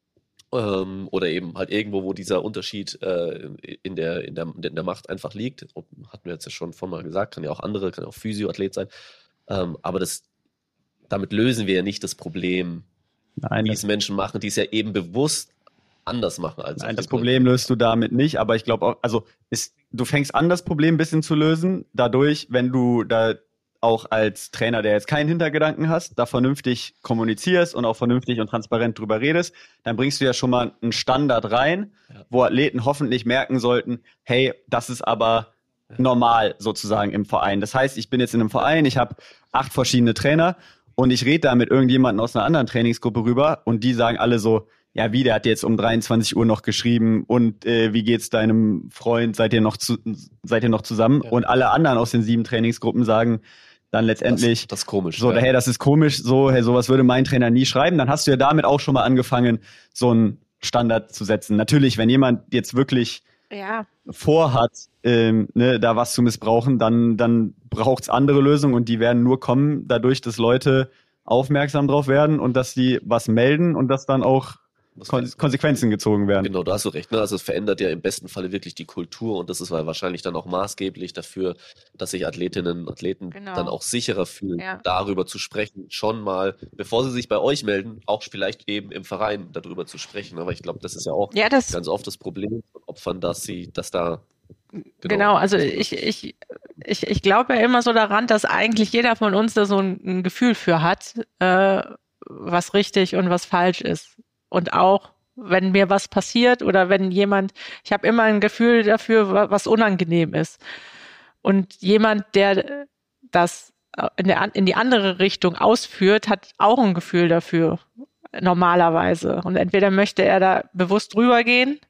Oder eben halt irgendwo, wo dieser Unterschied in der Macht einfach liegt. Hatten wir jetzt ja schon vorhin mal gesagt, kann ja auch Physio-Athlet sein. Aber damit lösen wir ja nicht das Problem, wie es Menschen machen, die es ja eben bewusst anders machen als Nein, das Problem löst du damit nicht, aber ich glaube auch, also du fängst an, das Problem ein bisschen zu lösen, dadurch, wenn du da auch als Trainer, der jetzt keinen Hintergedanken hast, da vernünftig kommunizierst und auch vernünftig und transparent drüber redest, dann bringst du ja schon mal einen Standard rein, wo Athleten hoffentlich merken sollten, hey, das ist aber normal sozusagen im Verein. Das heißt, ich bin jetzt in einem Verein, ich habe 8 verschiedene Trainer und ich rede da mit irgendjemandem aus einer anderen Trainingsgruppe rüber und die sagen alle so, ja, der hat jetzt um 23 Uhr noch geschrieben und wie geht's deinem Freund, seid ihr noch zusammen? Ja. Und alle anderen aus den 7 Trainingsgruppen sagen dann letztendlich, das ist komisch. So, hey, das ist komisch, so, hey, sowas würde mein Trainer nie schreiben. Dann hast du ja damit auch schon mal angefangen, so einen Standard zu setzen. Natürlich, wenn jemand jetzt wirklich vorhat, da was zu missbrauchen, dann braucht's andere Lösungen und die werden nur kommen, dadurch, dass Leute aufmerksam drauf werden und dass die was melden und dass dann auch Konsequenzen gezogen werden. Genau, da hast du recht. Ne? Also es verändert ja im besten Falle wirklich die Kultur und das ist wahrscheinlich dann auch maßgeblich dafür, dass sich Athletinnen und Athleten dann auch sicherer fühlen, darüber zu sprechen, schon mal, bevor sie sich bei euch melden, auch vielleicht eben im Verein darüber zu sprechen. Aber ich glaube, das ist ja auch ganz oft das Problem von Opfern, Genau, also ich glaube ja immer so daran, dass eigentlich jeder von uns da so ein Gefühl für hat, was richtig und was falsch ist. Und auch, wenn mir was passiert oder wenn ich habe immer ein Gefühl dafür, was unangenehm ist. Und jemand, der das in die andere Richtung ausführt, hat auch ein Gefühl dafür, normalerweise. Und entweder möchte er da bewusst drüber gehen,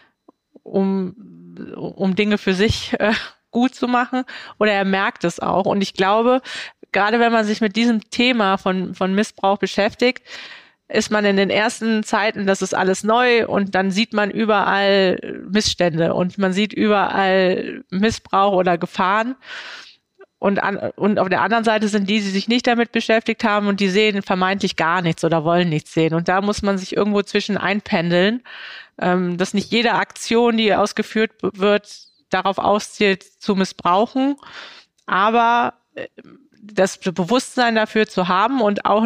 um Dinge für sich gut zu machen, oder er merkt es auch. Und ich glaube, gerade wenn man sich mit diesem Thema von Missbrauch beschäftigt, ist man in den ersten Zeiten, das ist alles neu und dann sieht man überall Missstände und man sieht überall Missbrauch oder Gefahren. Und auf der anderen Seite sind die sich nicht damit beschäftigt haben und die sehen vermeintlich gar nichts oder wollen nichts sehen. Und da muss man sich irgendwo zwischen einpendeln, dass nicht jede Aktion, die ausgeführt wird, darauf auszielt, zu missbrauchen, aber das Bewusstsein dafür zu haben und auch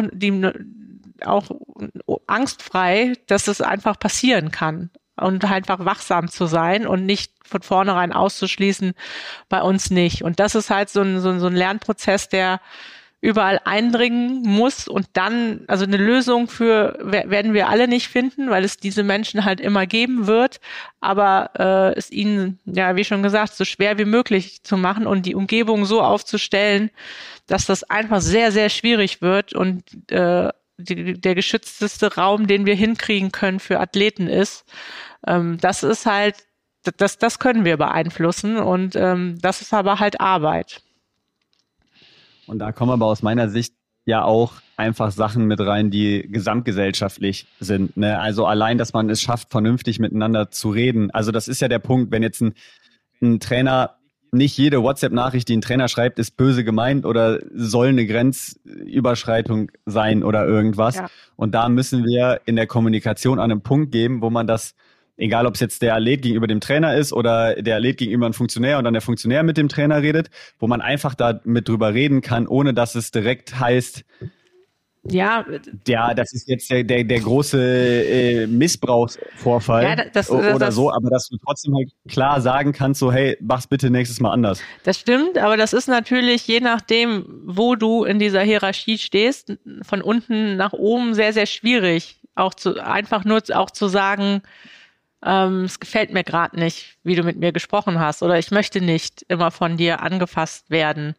angstfrei, dass es einfach passieren kann und einfach wachsam zu sein und nicht von vornherein auszuschließen, bei uns nicht. Und das ist halt so ein Lernprozess, der überall eindringen muss und dann, also eine Lösung werden wir alle nicht finden, weil es diese Menschen halt immer geben wird, aber es ihnen, ja, wie schon gesagt, so schwer wie möglich zu machen und die Umgebung so aufzustellen, dass das einfach sehr, sehr schwierig wird und der geschützteste Raum, den wir hinkriegen können für Athleten ist. Das ist halt, das können wir beeinflussen und das ist aber halt Arbeit. Und da kommen aber aus meiner Sicht ja auch einfach Sachen mit rein, die gesamtgesellschaftlich sind. Ne? Also allein, dass man es schafft, vernünftig miteinander zu reden. Also das ist ja der Punkt, wenn jetzt ein Trainer, nicht jede WhatsApp-Nachricht, die ein Trainer schreibt, ist böse gemeint oder soll eine Grenzüberschreitung sein oder irgendwas. Ja. Und da müssen wir in der Kommunikation an einen Punkt geben, wo man das, egal ob es jetzt der Athlet gegenüber dem Trainer ist oder der Athlet gegenüber einem Funktionär und dann der Funktionär mit dem Trainer redet, wo man einfach da mit drüber reden kann, ohne dass es direkt heißt, ja, das ist jetzt der große Missbrauchsvorfall oder so, aber dass du trotzdem halt klar sagen kannst, so hey, mach's bitte nächstes Mal anders. Das stimmt, aber das ist natürlich, je nachdem, wo du in dieser Hierarchie stehst, von unten nach oben sehr, sehr schwierig, einfach nur auch zu sagen, es gefällt mir gerade nicht, wie du mit mir gesprochen hast, oder ich möchte nicht immer von dir angefasst werden.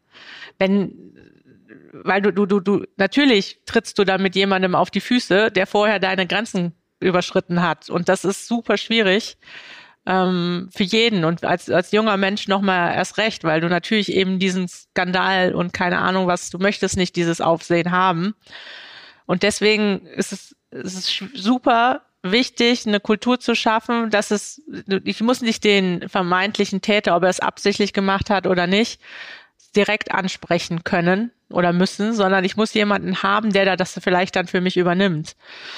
Weil du natürlich trittst du da mit jemandem auf die Füße, der vorher deine Grenzen überschritten hat. Und das ist super schwierig für jeden. Und als junger Mensch nochmal erst recht, weil du natürlich eben diesen Skandal und keine Ahnung was, du möchtest nicht dieses Aufsehen haben. Und deswegen ist es super wichtig, eine Kultur zu schaffen, ich muss nicht den vermeintlichen Täter, ob er es absichtlich gemacht hat oder nicht, direkt ansprechen können oder müssen, sondern ich muss jemanden haben, der das vielleicht dann für mich übernimmt.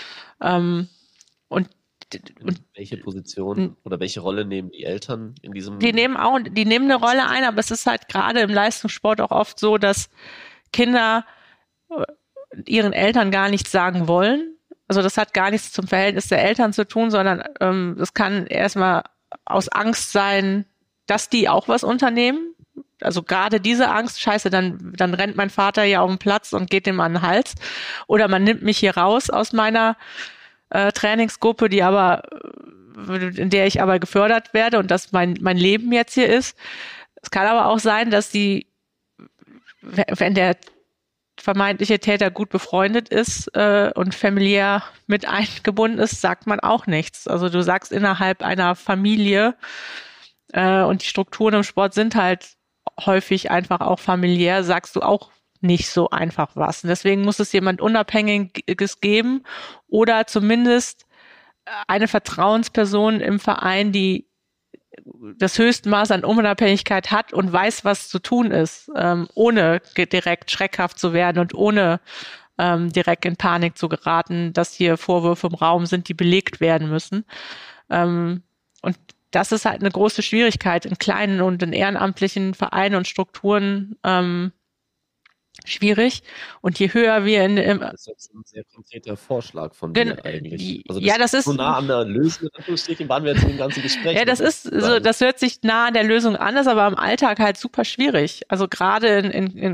Und welche Position oder welche Rolle nehmen die Eltern in diesem? Die nehmen eine Rolle ein, aber es ist halt gerade im Leistungssport auch oft so, dass Kinder ihren Eltern gar nichts sagen wollen. Also das hat gar nichts zum Verhältnis der Eltern zu tun, sondern das kann erstmal aus Angst sein, dass die auch was unternehmen. Also gerade diese Angst, scheiße, dann rennt mein Vater ja auf den Platz und geht dem an den Hals. Oder man nimmt mich hier raus aus meiner Trainingsgruppe, in der ich aber gefördert werde und das mein Leben jetzt hier ist. Es kann aber auch sein, dass wenn der vermeintliche Täter gut befreundet ist und familiär mit eingebunden ist, sagt man auch nichts. Also du sagst innerhalb einer Familie und die Strukturen im Sport sind halt häufig einfach auch familiär, sagst du auch nicht so einfach was. Und deswegen muss es jemand Unabhängiges geben oder zumindest eine Vertrauensperson im Verein, die das höchste Maß an Unabhängigkeit hat und weiß, was zu tun ist, ohne direkt schreckhaft zu werden und ohne direkt in Panik zu geraten, dass hier Vorwürfe im Raum sind, die belegt werden müssen. Und das ist halt eine große Schwierigkeit in kleinen und in ehrenamtlichen Vereinen und Strukturen schwierig. Und je höher wir das ist jetzt ein sehr konkreter Vorschlag von dir eigentlich. Also das ist so nah an der Lösung, in Anführungsstrichen, waren wir jetzt im ganzen Gespräch. Ja, das hört sich nah an der Lösung an, ist aber im Alltag halt super schwierig. Also gerade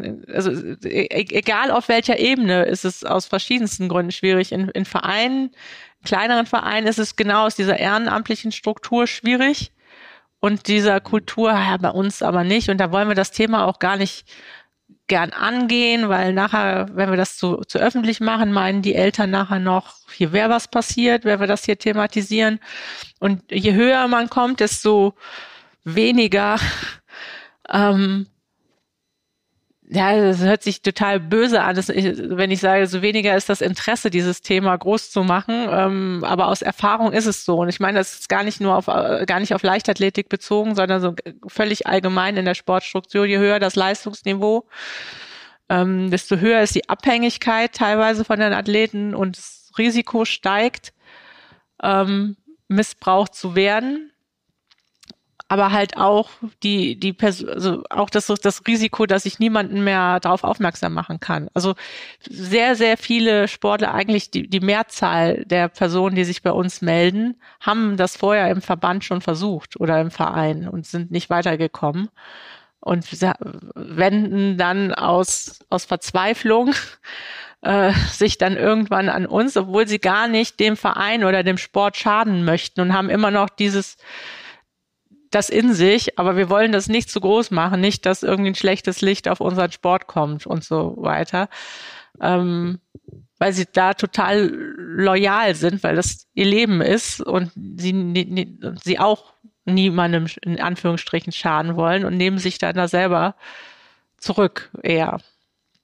egal auf welcher Ebene ist es aus verschiedensten Gründen schwierig. In Vereinen, kleineren Vereinen ist es genau aus dieser ehrenamtlichen Struktur schwierig und dieser Kultur, ja, bei uns aber nicht. Und da wollen wir das Thema auch gar nicht gern angehen, weil nachher, wenn wir das zu öffentlich machen, meinen die Eltern nachher noch, hier wäre was passiert, wenn wir das hier thematisieren. Und je höher man kommt, desto weniger das hört sich total böse an, wenn ich sage, so weniger ist das Interesse, dieses Thema groß zu machen. Aber aus Erfahrung ist es so. Und ich meine, das ist gar nicht auf Leichtathletik bezogen, sondern so völlig allgemein in der Sportstruktur. Je höher das Leistungsniveau, desto höher ist die Abhängigkeit teilweise von den Athleten und das Risiko steigt, missbraucht zu werden. Aber halt auch auch das Risiko, dass ich niemanden mehr darauf aufmerksam machen kann. Also sehr, sehr viele Sportler, eigentlich die Mehrzahl der Personen, die sich bei uns melden, haben das vorher im Verband schon versucht oder im Verein und sind nicht weitergekommen und wenden dann aus Verzweiflung sich dann irgendwann an uns, obwohl sie gar nicht dem Verein oder dem Sport schaden möchten und haben immer noch das in sich, aber wir wollen das nicht zu groß machen, nicht, dass irgendwie ein schlechtes Licht auf unseren Sport kommt und so weiter, weil sie da total loyal sind, weil das ihr Leben ist und sie auch niemandem in Anführungsstrichen schaden wollen und nehmen sich dann da selber zurück eher.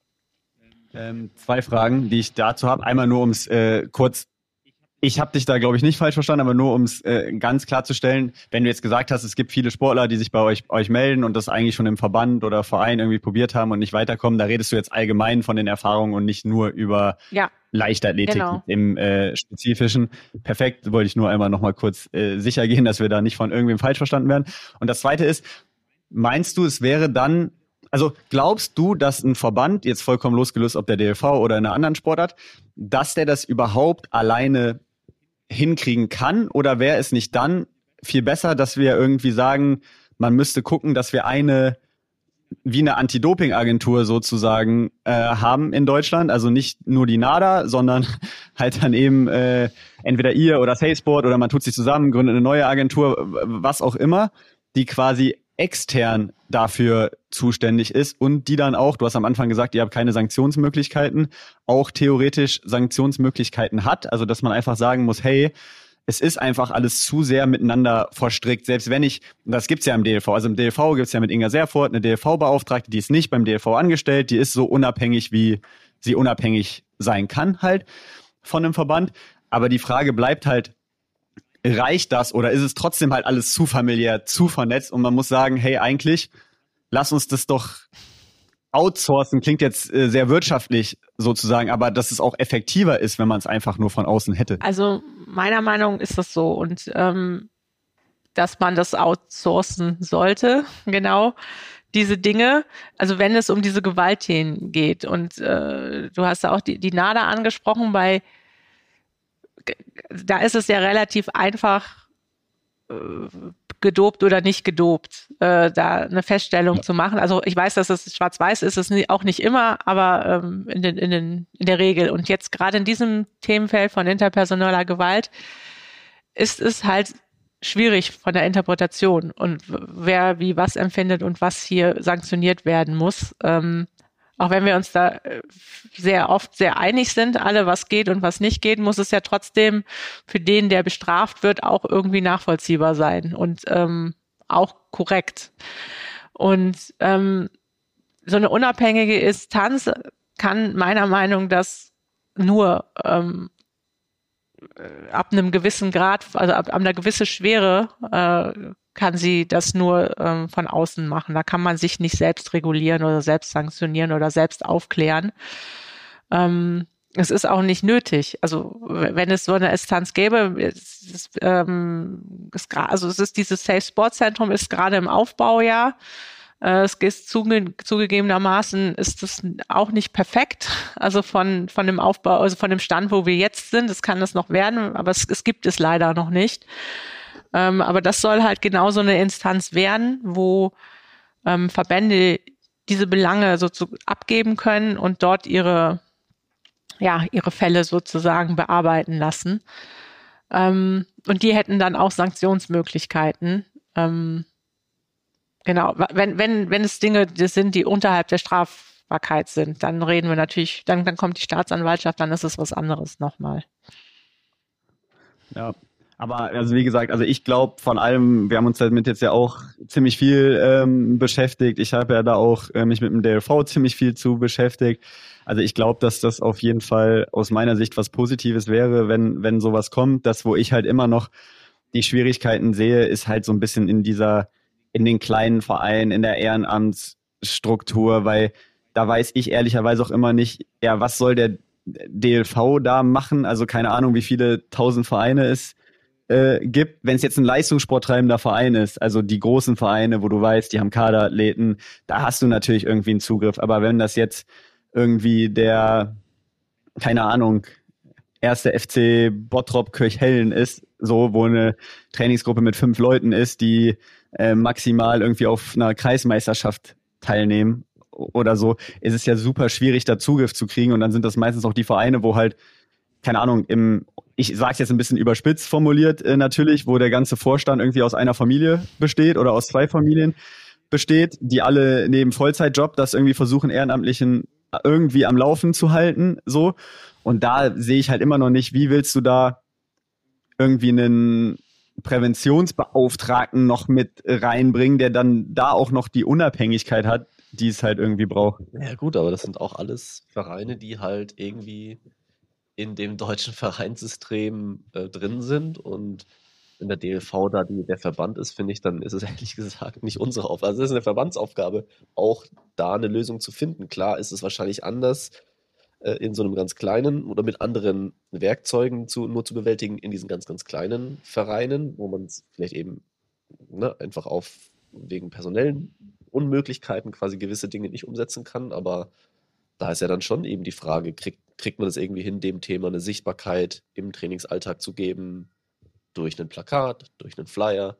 Zwei Fragen, die ich dazu habe. Einmal nur, um es kurz, ich habe dich da, glaube ich, nicht falsch verstanden, aber nur, um es ganz klarzustellen, wenn du jetzt gesagt hast, es gibt viele Sportler, die sich bei euch melden und das eigentlich schon im Verband oder Verein irgendwie probiert haben und nicht weiterkommen, da redest du jetzt allgemein von den Erfahrungen und nicht nur über Leichtathletik im Spezifischen. Perfekt, wollte ich nur einmal nochmal kurz sicher gehen, dass wir da nicht von irgendwem falsch verstanden werden. Und das Zweite ist, meinst du, es wäre dann, also glaubst du, dass ein Verband, jetzt vollkommen losgelöst, ob der DLV oder in einer anderen Sportart, dass der das überhaupt alleine hinkriegen kann? Oder wäre es nicht dann viel besser, dass wir irgendwie sagen, man müsste gucken, dass wir wie eine Anti-Doping-Agentur sozusagen haben in Deutschland, also nicht nur die NADA, sondern halt dann eben entweder ihr oder Salesport oder man tut sich zusammen, gründet eine neue Agentur, was auch immer, die quasi extern dafür zuständig ist und die dann auch, du hast am Anfang gesagt, ihr habt keine Sanktionsmöglichkeiten, auch theoretisch Sanktionsmöglichkeiten hat, also dass man einfach sagen muss, hey, es ist einfach alles zu sehr miteinander verstrickt, selbst wenn das gibt's ja im DLV, also im DLV gibt's ja mit Inga Serfort eine DLV-Beauftragte, die ist nicht beim DLV angestellt, die ist so unabhängig, wie sie unabhängig sein kann halt von einem Verband, aber die Frage bleibt halt, reicht das oder ist es trotzdem halt alles zu familiär, zu vernetzt und man muss sagen, hey, eigentlich, lass uns das doch outsourcen, klingt jetzt sehr wirtschaftlich sozusagen, aber dass es auch effektiver ist, wenn man es einfach nur von außen hätte. Also meiner Meinung ist das so und dass man das outsourcen sollte, genau diese Dinge, also wenn es um diese Gewaltthemen geht und du hast ja auch die NADA angesprochen, da ist es ja relativ einfach, gedopt oder nicht gedopt, da eine Feststellung zu machen. Also ich weiß, dass es schwarz-weiß ist, es auch nicht immer, aber in der Regel. Und jetzt gerade in diesem Themenfeld von interpersoneller Gewalt ist es halt schwierig von der Interpretation und wer wie was empfindet und was hier sanktioniert werden muss. Auch wenn wir uns da sehr oft sehr einig sind, alle, was geht und was nicht geht, muss es ja trotzdem für den, der bestraft wird, auch irgendwie nachvollziehbar sein und auch korrekt. Und so eine unabhängige Instanz kann meiner Meinung nach nur ab einem gewissen Grad, also ab einer gewissen Schwere, kann sie das nur von außen machen. Da kann man sich nicht selbst regulieren oder selbst sanktionieren oder selbst aufklären. Es ist auch nicht nötig. Also wenn es so eine Instanz gäbe, es ist dieses Safe Sport Zentrum ist gerade im Aufbau, ja. Es ist zugegebenermaßen ist das auch nicht perfekt. Also von dem Aufbau, also von dem Stand, wo wir jetzt sind, das kann es noch werden, aber es gibt es leider noch nicht. Aber das soll halt genau so eine Instanz werden, wo Verbände diese Belange abgeben können und dort ihre Fälle sozusagen bearbeiten lassen. Und die hätten dann auch Sanktionsmöglichkeiten. Genau, wenn es Dinge sind, die unterhalb der Strafbarkeit sind, dann reden wir natürlich, dann kommt die Staatsanwaltschaft, dann ist es was anderes nochmal. Ja. Aber also wie gesagt, also ich glaube von allem, wir haben uns damit jetzt ja auch ziemlich viel beschäftigt. Ich habe ja da auch mich mit dem DLV ziemlich viel zu beschäftigt. Also ich glaube, dass das auf jeden Fall aus meiner Sicht was Positives wäre, wenn sowas kommt. Das, wo ich halt immer noch die Schwierigkeiten sehe, ist halt so ein bisschen in den kleinen Vereinen, in der Ehrenamtsstruktur, weil da weiß ich ehrlicherweise auch immer nicht, ja, was soll der DLV da machen? Also keine Ahnung, wie viele tausend Vereine es gibt, wenn es jetzt ein leistungssporttreibender Verein ist, also die großen Vereine, wo du weißt, die haben Kaderathleten, da hast du natürlich irgendwie einen Zugriff. Aber wenn das jetzt irgendwie der, keine Ahnung, erste FC Bottrop Kirchhellen ist, so, wo eine Trainingsgruppe mit 5 Leuten ist, die maximal irgendwie auf einer Kreismeisterschaft teilnehmen oder so, ist es ja super schwierig, da Zugriff zu kriegen. Und dann sind das meistens auch die Vereine, wo halt, keine Ahnung, ich sage es jetzt ein bisschen überspitzt formuliert natürlich, wo der ganze Vorstand irgendwie aus einer Familie besteht oder aus 2 Familien besteht, die alle neben Vollzeitjob das irgendwie versuchen, Ehrenamtlichen irgendwie am Laufen zu halten, so. Und da sehe ich halt immer noch nicht, wie willst du da irgendwie einen Präventionsbeauftragten noch mit reinbringen, der dann da auch noch die Unabhängigkeit hat, die es halt irgendwie braucht. Ja gut, aber das sind auch alles Vereine, die halt irgendwie in dem deutschen Vereinssystem drin sind, und wenn der DLV da der Verband ist, finde ich, dann ist es ehrlich gesagt nicht unsere Aufgabe. Also es ist eine Verbandsaufgabe, auch da eine Lösung zu finden. Klar ist es wahrscheinlich anders in so einem ganz kleinen oder mit anderen Werkzeugen nur zu bewältigen in diesen ganz, ganz kleinen Vereinen, wo man es vielleicht eben einfach wegen personellen Unmöglichkeiten quasi gewisse Dinge nicht umsetzen kann. Aber da ist ja dann schon eben die Frage, kriegt man das irgendwie hin, dem Thema eine Sichtbarkeit im Trainingsalltag zu geben, durch ein Plakat, durch einen Flyer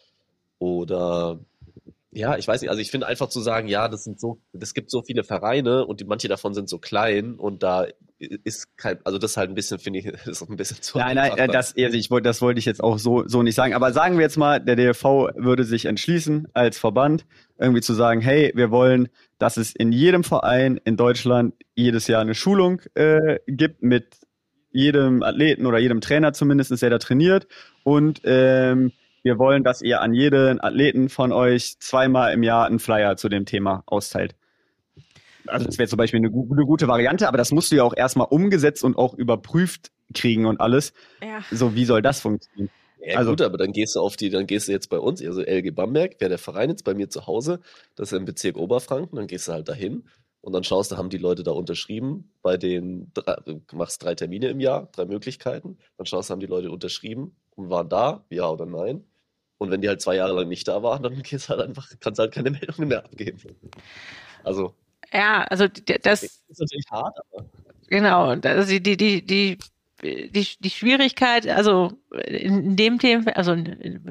oder ja, ich weiß nicht, also ich finde einfach zu sagen, ja, das gibt so viele Vereine und manche davon sind so klein und da ist also das halt ein bisschen, finde ich, ist ein bisschen zu Nein, einfach. das wollte ich jetzt auch so nicht sagen. Aber sagen wir jetzt mal, der DLV würde sich entschließen, als Verband irgendwie zu sagen, hey, wir wollen, dass es in jedem Verein in Deutschland jedes Jahr eine Schulung gibt mit jedem Athleten oder jedem Trainer zumindest, der da trainiert. Und wir wollen, dass ihr an jeden Athleten von euch 2-mal im Jahr einen Flyer zu dem Thema austeilt. Also das wäre zum Beispiel eine gute Variante, aber das musst du ja auch erstmal umgesetzt und auch überprüft kriegen und alles. Ja. So, wie soll das funktionieren? Ja, also, gut, aber dann gehst du jetzt bei uns, also LG Bamberg, wäre der Verein jetzt bei mir zu Hause, das ist im Bezirk Oberfranken, dann gehst du halt dahin und dann schaust du, haben die Leute da unterschrieben, du machst 3 Termine im Jahr, 3 Möglichkeiten, dann schaust du, haben die Leute unterschrieben und waren da, ja oder nein. Und wenn die halt 2 Jahre lang nicht da waren, dann kannst du halt keine Meldungen mehr abgeben. Also. Ja, also das ist natürlich hart, aber. Genau, also die Schwierigkeit, also in dem Themenfeld, also in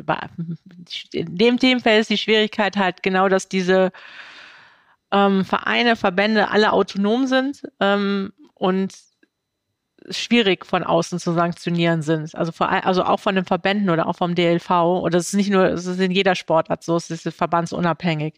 dem Themenfeld ist die Schwierigkeit halt genau, dass diese Vereine, Verbände alle autonom sind und schwierig von außen zu sanktionieren sind. Also auch von den Verbänden oder auch vom DLV. Oder es ist nicht nur, es ist in jeder Sportart so, es ist verbandsunabhängig.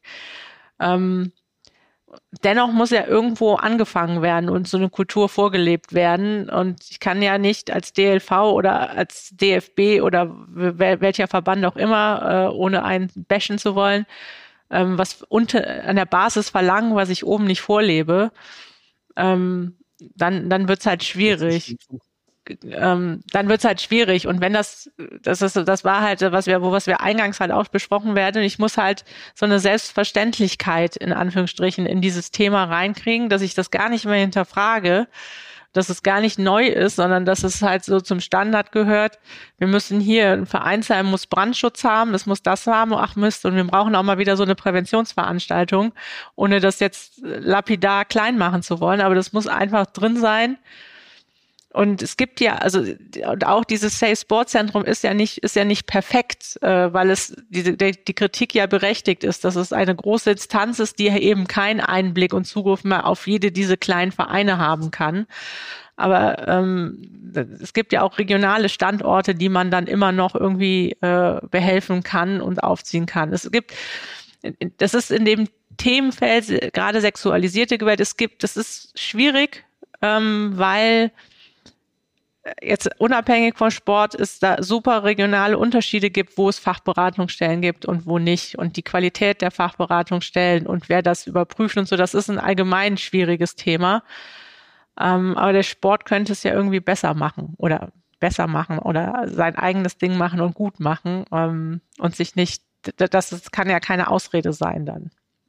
Dennoch muss ja irgendwo angefangen werden und so eine Kultur vorgelebt werden. Und ich kann ja nicht als DLV oder als DFB oder welcher Verband auch immer, ohne einen bashen zu wollen, was an der Basis verlangen, was ich oben nicht vorlebe. Dann wird's halt schwierig. Dann wird's halt schwierig. Und wenn das war halt, was wir eingangs halt auch besprochen werden. Ich muss halt so eine Selbstverständlichkeit in Anführungsstrichen in dieses Thema reinkriegen, dass ich das gar nicht mehr hinterfrage, dass es gar nicht neu ist, sondern dass es halt so zum Standard gehört. Wir müssen hier, ein Vereinsheim muss Brandschutz haben, es muss das haben, ach Mist, und wir brauchen auch mal wieder so eine Präventionsveranstaltung, ohne das jetzt lapidar klein machen zu wollen, aber das muss einfach drin sein. Und es gibt ja, also auch dieses Safe Sport Zentrum ist ja nicht perfekt, weil die Kritik ja berechtigt ist, dass es eine große Instanz ist, die eben keinen Einblick und Zugriff mehr auf diese kleinen Vereine haben kann. Aber es gibt ja auch regionale Standorte, die man dann immer noch irgendwie behelfen kann und aufziehen kann. Das ist in dem Themenfeld, gerade sexualisierte Gewalt, das ist schwierig, weil jetzt unabhängig vom Sport es da super regionale Unterschiede gibt, wo es Fachberatungsstellen gibt und wo nicht. Und die Qualität der Fachberatungsstellen und wer das überprüft und so, das ist ein allgemein schwieriges Thema. Aber der Sport könnte es ja irgendwie besser machen oder sein eigenes Ding machen und gut machen und sich nicht, das kann ja keine Ausrede sein dann.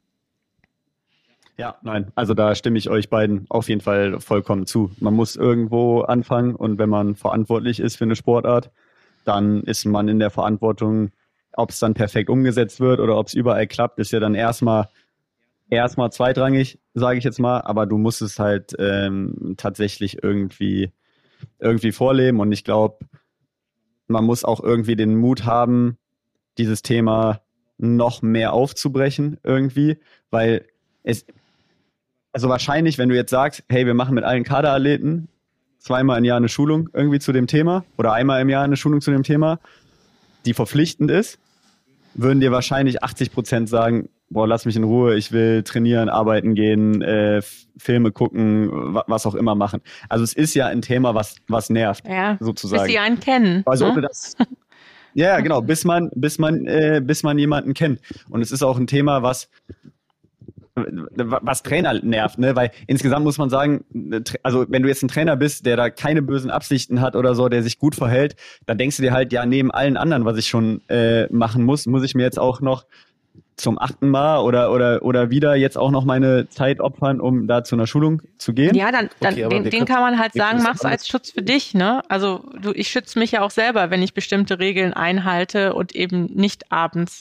Ja, nein, also da stimme ich euch beiden auf jeden Fall vollkommen zu. Man muss irgendwo anfangen und wenn man verantwortlich ist für eine Sportart, dann ist man in der Verantwortung, ob es dann perfekt umgesetzt wird oder ob es überall klappt, ist ja dann erstmal zweitrangig, sage ich jetzt mal, aber du musst es halt tatsächlich irgendwie vorleben und ich glaube, man muss auch irgendwie den Mut haben, dieses Thema noch mehr aufzubrechen irgendwie, weil also wahrscheinlich, wenn du jetzt sagst, hey, wir machen mit allen Kaderathleten 2-mal im Jahr eine Schulung irgendwie zu dem Thema oder 1-mal im Jahr eine Schulung zu dem Thema, die verpflichtend ist, würden dir wahrscheinlich 80% sagen, boah, lass mich in Ruhe, ich will trainieren, arbeiten gehen, Filme gucken, was auch immer machen. Also es ist ja ein Thema, was nervt, ja, sozusagen. Bis sie einen kennen. Also ohne das... Ja, genau, bis man jemanden kennt. Und es ist auch ein Thema, was was Trainer nervt, ne? Weil insgesamt muss man sagen, also wenn du jetzt ein Trainer bist, der da keine bösen Absichten hat oder so, der sich gut verhält, dann denkst du dir halt, ja, neben allen anderen, was ich schon machen muss ich mir jetzt auch noch zum 8. Mal oder wieder jetzt auch noch meine Zeit opfern, um da zu einer Schulung zu gehen. Ja, dann okay, den kann man halt sagen, mach's als Schutz für dich, ne? Also ich schütze mich ja auch selber, wenn ich bestimmte Regeln einhalte und eben nicht abends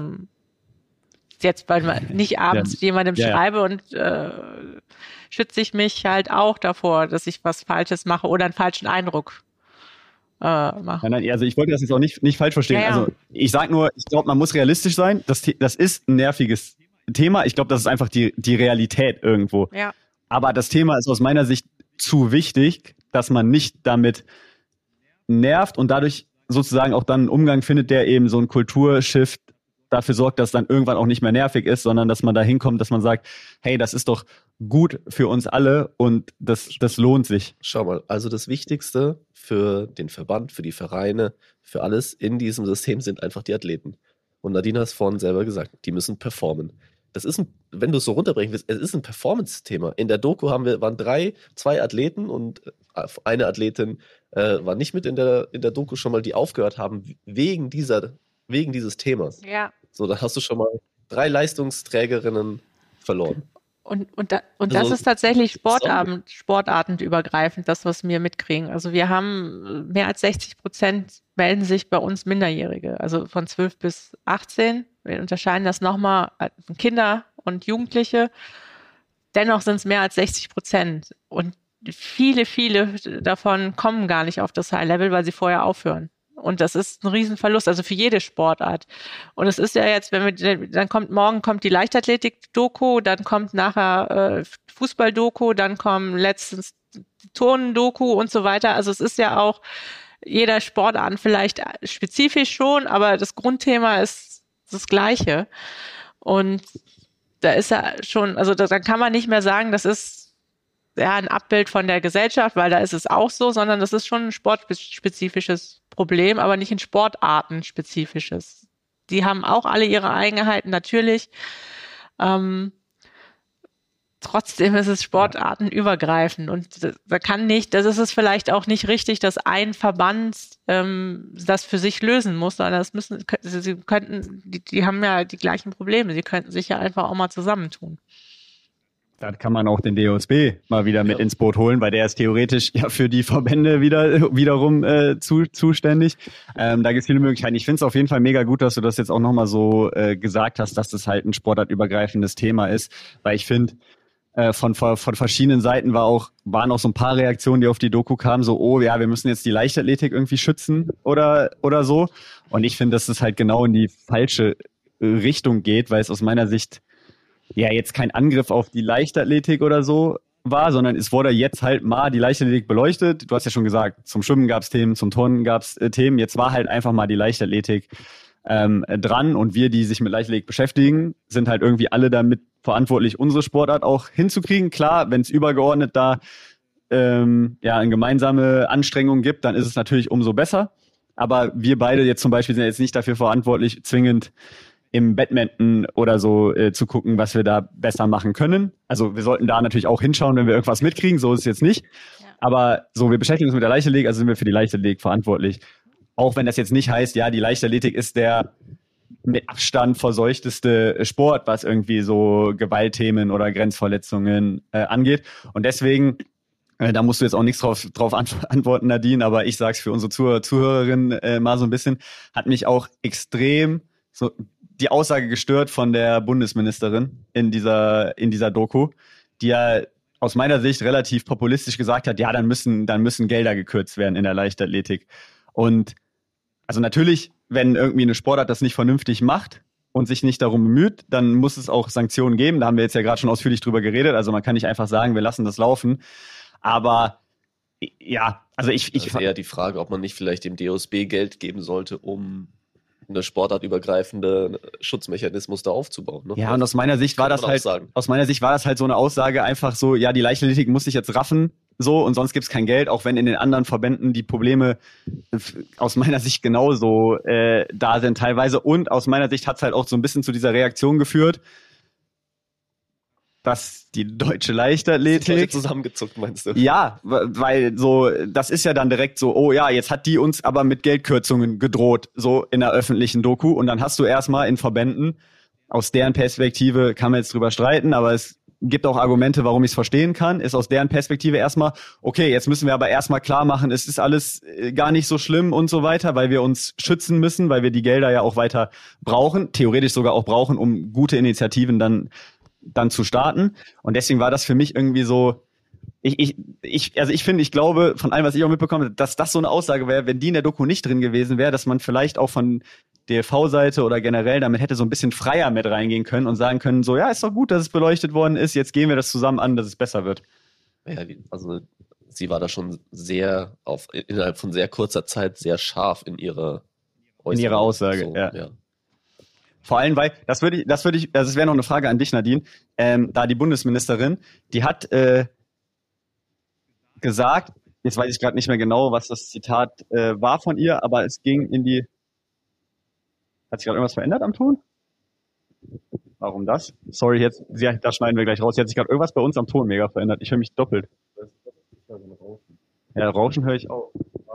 jetzt, weil man nicht abends jemandem schreibe und schütze ich mich halt auch davor, dass ich was Falsches mache oder einen falschen Eindruck mache. Nein, also ich wollte das jetzt auch nicht falsch verstehen. Ja. Also ich sage nur, ich glaube, man muss realistisch sein. Das ist ein nerviges Thema. Ich glaube, das ist einfach die Realität irgendwo. Ja. Aber das Thema ist aus meiner Sicht zu wichtig, dass man nicht damit nervt und dadurch sozusagen auch dann einen Umgang findet, der eben so ein Kulturshift dafür sorgt, dass dann irgendwann auch nicht mehr nervig ist, sondern dass man da hinkommt, dass man sagt, hey, das ist doch gut für uns alle und das lohnt sich. Schau mal, also das Wichtigste für den Verband, für die Vereine, für alles in diesem System sind einfach die Athleten. Und Nadine hat es vorhin selber gesagt, die müssen performen. Das ist wenn du es so runterbrechen willst, es ist ein Performance-Thema. In der Doku waren 2 Athleten und eine Athletin war nicht mit in der Doku schon mal, die aufgehört haben wegen dieses Themas. Ja. So, da hast du schon mal 3 Leistungsträgerinnen verloren. Und das ist tatsächlich sportartenübergreifend, das, was wir mitkriegen. Also wir haben mehr als 60% melden sich bei uns Minderjährige, also von 12 bis 18. Wir unterscheiden das nochmal Kinder und Jugendliche. Dennoch sind es mehr als 60%. Und viele, viele davon kommen gar nicht auf das High-Level, weil sie vorher aufhören. Und das ist ein Riesenverlust, also für jede Sportart. Und es ist ja jetzt, morgen kommt die Leichtathletik-Doku, dann kommt nachher Fußball-Doku, dann kommen letztens Turnen-Doku und so weiter. Also es ist ja auch jeder Sportart vielleicht spezifisch schon, aber das Grundthema ist das Gleiche. Und da ist ja schon, also da kann man nicht mehr sagen, das ist ja ein Abbild von der Gesellschaft, weil da ist es auch so, sondern das ist schon ein sportspezifisches Problem, aber nicht ein sportartenspezifisches. Die haben auch alle ihre Eigenheiten, natürlich. Trotzdem ist es sportartenübergreifend und das ist es vielleicht auch nicht richtig, dass ein Verband das für sich lösen muss, sondern die haben ja die gleichen Probleme, sie könnten sich ja einfach auch mal zusammentun. Da kann man auch den DOSB mal wieder mit ins Boot holen, weil der ist theoretisch ja für die Verbände wiederum zuständig. Da gibt es viele Möglichkeiten. Ich finde es auf jeden Fall mega gut, dass du das jetzt auch nochmal so gesagt hast, dass das halt ein sportartübergreifendes Thema ist, weil ich finde, von verschiedenen Seiten waren auch so ein paar Reaktionen, die auf die Doku kamen, so, oh ja, wir müssen jetzt die Leichtathletik irgendwie schützen oder so. Und ich finde, dass es halt genau in die falsche Richtung geht, weil es aus meiner Sicht ja jetzt kein Angriff auf die Leichtathletik oder so war, sondern es wurde jetzt halt mal die Leichtathletik beleuchtet. Du hast ja schon gesagt, zum Schwimmen gab es Themen, zum Turnen gab es Themen. Jetzt war halt einfach mal die Leichtathletik dran und wir, die sich mit Leichtathletik beschäftigen, sind halt irgendwie alle damit verantwortlich, unsere Sportart auch hinzukriegen. Klar, wenn es übergeordnet da eine gemeinsame Anstrengung gibt, dann ist es natürlich umso besser. Aber wir beide jetzt zum Beispiel sind jetzt nicht dafür verantwortlich, zwingend im Badminton oder so zu gucken, was wir da besser machen können. Also wir sollten da natürlich auch hinschauen, wenn wir irgendwas mitkriegen, so ist es jetzt nicht. Ja. Aber so, wir beschäftigen uns mit der Leichtathletik, also sind wir für die Leichtathletik verantwortlich. Auch wenn das jetzt nicht heißt, ja, die Leichtathletik ist der mit Abstand verseuchteste Sport, was irgendwie so Gewaltthemen oder Grenzverletzungen angeht. Und deswegen, da musst du jetzt auch nichts drauf antworten, Nadine, aber ich sag's für unsere Zuhörerinnen mal so ein bisschen, hat mich auch extrem so die Aussage gestört von der Bundesministerin in dieser Doku, die ja aus meiner Sicht relativ populistisch gesagt hat, ja, dann müssen Gelder gekürzt werden in der Leichtathletik. Und also natürlich, wenn irgendwie eine Sportart das nicht vernünftig macht und sich nicht darum bemüht, dann muss es auch Sanktionen geben. Da haben wir jetzt ja gerade schon ausführlich drüber geredet. Also man kann nicht einfach sagen, wir lassen das laufen. Aber ja, also ich ist eher die Frage, ob man nicht vielleicht dem DOSB Geld geben sollte, um eine sportartübergreifende Schutzmechanismus da aufzubauen. Ne? Ja, und aus meiner Sicht war das halt so eine Aussage einfach so, ja, die Leichtathletik muss sich jetzt raffen, so, und sonst gibt's kein Geld, auch wenn in den anderen Verbänden die Probleme aus meiner Sicht genauso da sind teilweise. Und aus meiner Sicht hat's halt auch so ein bisschen zu dieser Reaktion geführt. dass die deutsche Leute Leichtathletik, zusammengezuckt, meinst du? ja, weil so, das ist ja dann direkt so, oh ja, jetzt hat die uns aber mit Geldkürzungen gedroht, so in der öffentlichen Doku. Und dann hast du erstmal in Verbänden, aus deren Perspektive kann man jetzt drüber streiten, aber es gibt auch Argumente, warum ich es verstehen kann, ist aus deren Perspektive erstmal, okay, jetzt müssen wir aber erstmal klar machen, es ist alles gar nicht so schlimm und so weiter, weil wir uns schützen müssen, weil wir die Gelder ja auch weiter brauchen, theoretisch sogar auch brauchen, um gute Initiativen dann zu starten. Und deswegen war das für mich irgendwie so, ich glaube, von allem, was ich auch mitbekomme, dass das so eine Aussage wäre, wenn die in der Doku nicht drin gewesen wäre, dass man vielleicht auch von DLV-Seite oder generell damit hätte so ein bisschen freier mit reingehen können und sagen können, so, ja, ist doch gut, dass es beleuchtet worden ist, jetzt gehen wir das zusammen an, dass es besser wird. Ja, also sie war da schon innerhalb von sehr kurzer Zeit sehr scharf in ihrer Äußerung. In ihrer Aussage, so, ja. Vor allem, weil, das wäre noch eine Frage an dich, Nadine, da die Bundesministerin, die hat gesagt, jetzt weiß ich gerade nicht mehr genau, was das Zitat war von ihr, aber es ging in die, hat sich gerade irgendwas verändert am Ton? Warum das? Sorry, jetzt, da schneiden wir gleich raus. Jetzt hat sich gerade irgendwas bei uns am Ton mega verändert. Ich höre mich doppelt. Ja, Rauschen höre ich auch.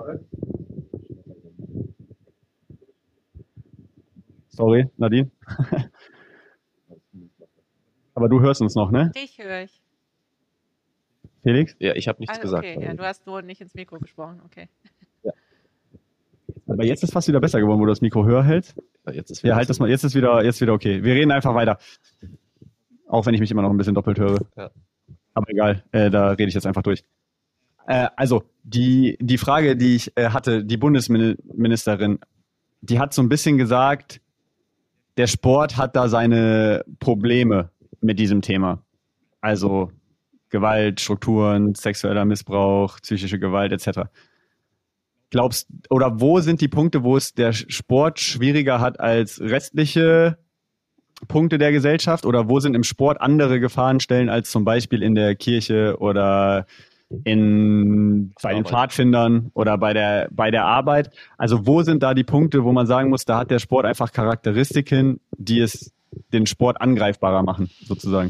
Sorry, Nadine. Aber du hörst uns noch, ne? Dich höre ich. Felix? Ja, ich habe nichts gesagt. Okay, ja, du hast nur nicht ins Mikro gesprochen, okay. Ja. Aber jetzt ist fast wieder besser geworden, wo du das Mikro höher hältst. Ja, jetzt ist wieder okay. Wir reden einfach weiter. Auch wenn ich mich immer noch ein bisschen doppelt höre. Ja. Aber egal, da rede ich jetzt einfach durch. Also, die Frage, die ich hatte, die Bundesministerin, die hat so ein bisschen gesagt, der Sport hat da seine Probleme mit diesem Thema. Also Gewalt, Strukturen, sexueller Missbrauch, psychische Gewalt etc. Wo sind die Punkte, wo es der Sport schwieriger hat als restliche Punkte der Gesellschaft? Oder wo sind im Sport andere Gefahrenstellen als zum Beispiel in der Kirche oder bei den Pfadfindern oder bei der Arbeit? Also wo sind da die Punkte, wo man sagen muss, da hat der Sport einfach Charakteristiken, die es den Sport angreifbarer machen, sozusagen?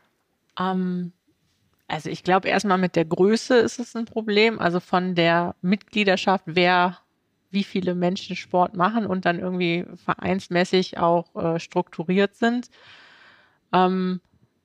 Also ich glaube, erstmal mit der Größe ist es ein Problem. Also von der Mitgliedschaft, wie viele Menschen Sport machen und dann irgendwie vereinsmäßig auch strukturiert sind. Und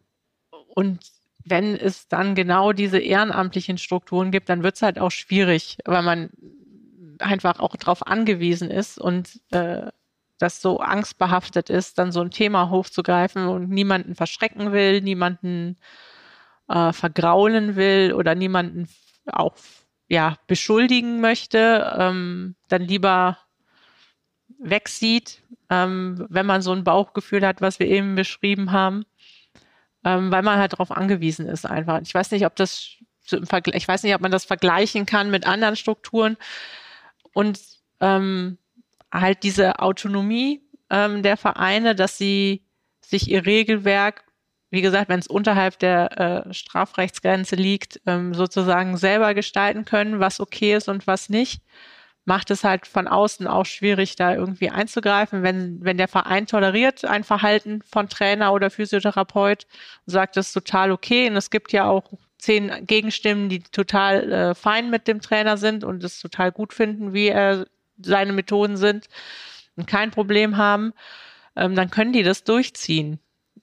wenn es dann genau diese ehrenamtlichen Strukturen gibt, dann wird es halt auch schwierig, weil man einfach auch darauf angewiesen ist und das so angstbehaftet ist, dann so ein Thema hochzugreifen und niemanden verschrecken will, niemanden vergraulen will oder niemanden auch beschuldigen möchte, dann lieber wegsieht, wenn man so ein Bauchgefühl hat, was wir eben beschrieben haben, weil man halt darauf angewiesen ist einfach. Ich weiß nicht, ob man das vergleichen kann mit anderen Strukturen und halt diese Autonomie der Vereine, dass sie sich ihr Regelwerk, wie gesagt, wenn es unterhalb der Strafrechtsgrenze liegt, sozusagen selber gestalten können, was okay ist und was nicht, macht es halt von außen auch schwierig, da irgendwie einzugreifen. Wenn der Verein toleriert ein Verhalten von Trainer oder Physiotherapeut und sagt, das ist total okay, und es gibt ja auch 10 Gegenstimmen, die total fein mit dem Trainer sind und es total gut finden, wie seine Methoden sind und kein Problem haben, dann können die das durchziehen.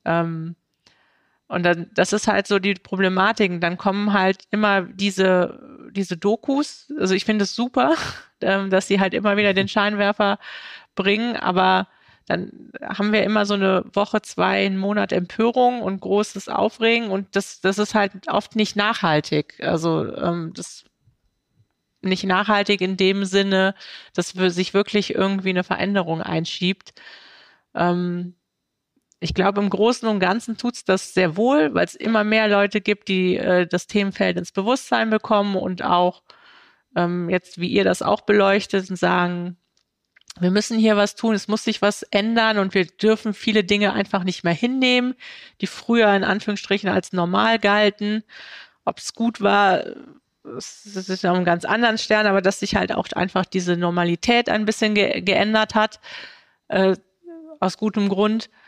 Und dann, das ist halt so die Problematik. Dann kommen halt immer diese Dokus. Also ich finde es super, dass sie halt immer wieder den Scheinwerfer bringen, aber dann haben wir immer so eine Woche, 2, einen Monat Empörung und großes Aufregen und das ist halt oft nicht nachhaltig. Also das nicht nachhaltig in dem Sinne, dass sich wirklich irgendwie eine Veränderung einschiebt. Ich glaube, im Großen und Ganzen tut's das sehr wohl, weil es immer mehr Leute gibt, die das Themenfeld ins Bewusstsein bekommen und auch jetzt, wie ihr das auch beleuchtet und sagen, wir müssen hier was tun, es muss sich was ändern und wir dürfen viele Dinge einfach nicht mehr hinnehmen, die früher in Anführungsstrichen als normal galten. Ob es gut war, das ist ja ein ganz anderen Stern, aber dass sich halt auch einfach diese Normalität ein bisschen geändert hat, aus gutem Grund.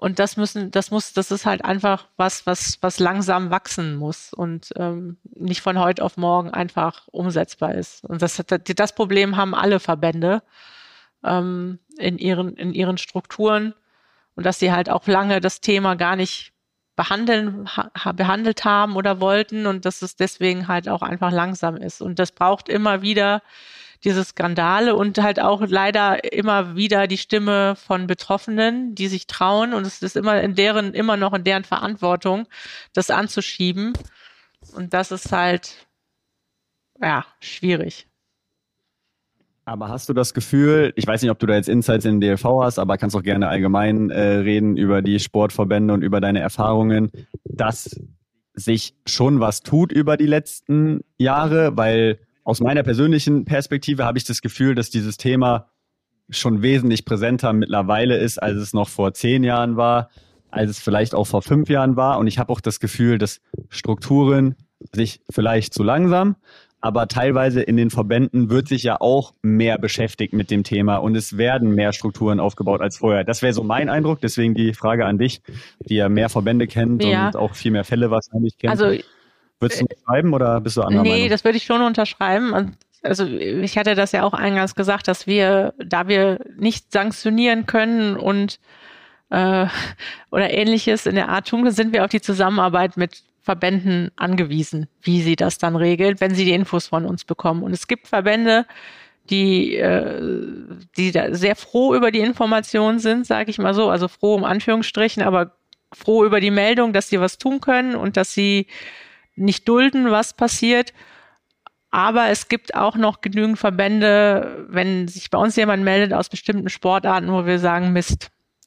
Und das ist halt einfach was langsam wachsen muss und nicht von heute auf morgen einfach umsetzbar ist. Und das Problem haben alle Verbände in ihren Strukturen und dass sie halt auch lange das Thema gar nicht behandelt haben oder wollten und dass es deswegen halt auch einfach langsam ist. Und das braucht immer wieder diese Skandale und halt auch leider immer wieder die Stimme von Betroffenen, die sich trauen, und es ist immer noch in deren Verantwortung, das anzuschieben. Und das ist halt, ja, schwierig. Aber hast du das Gefühl, ich weiß nicht, ob du da jetzt Insights in den DLV hast, aber kannst auch gerne allgemein reden über die Sportverbände und über deine Erfahrungen, dass sich schon was tut über die letzten Jahre, weil aus meiner persönlichen Perspektive habe ich das Gefühl, dass dieses Thema schon wesentlich präsenter mittlerweile ist, als es noch vor 10 Jahren war, als es vielleicht auch vor 5 Jahren war. Und ich habe auch das Gefühl, dass Strukturen sich vielleicht zu langsam, aber teilweise in den Verbänden wird sich ja auch mehr beschäftigt mit dem Thema und es werden mehr Strukturen aufgebaut als vorher. Das wäre so mein Eindruck, deswegen die Frage an dich, die ja mehr Verbände kennt und auch viel mehr Fälle wahrscheinlich kennt. Also, würdest du unterschreiben oder bist du anderer Meinung? Nee, das würde ich schon unterschreiben. Also ich hatte das ja auch eingangs gesagt, dass da wir nicht sanktionieren können und oder Ähnliches in der Art tun, sind wir auf die Zusammenarbeit mit Verbänden angewiesen, wie sie das dann regeln, wenn sie die Infos von uns bekommen. Und es gibt Verbände, die da sehr froh über die Informationen sind, sage ich mal so, also froh im Anführungsstrichen, aber froh über die Meldung, dass sie was tun können und dass sie nicht dulden, was passiert. Aber es gibt auch noch genügend Verbände, wenn sich bei uns jemand meldet aus bestimmten Sportarten, wo wir sagen, Mist,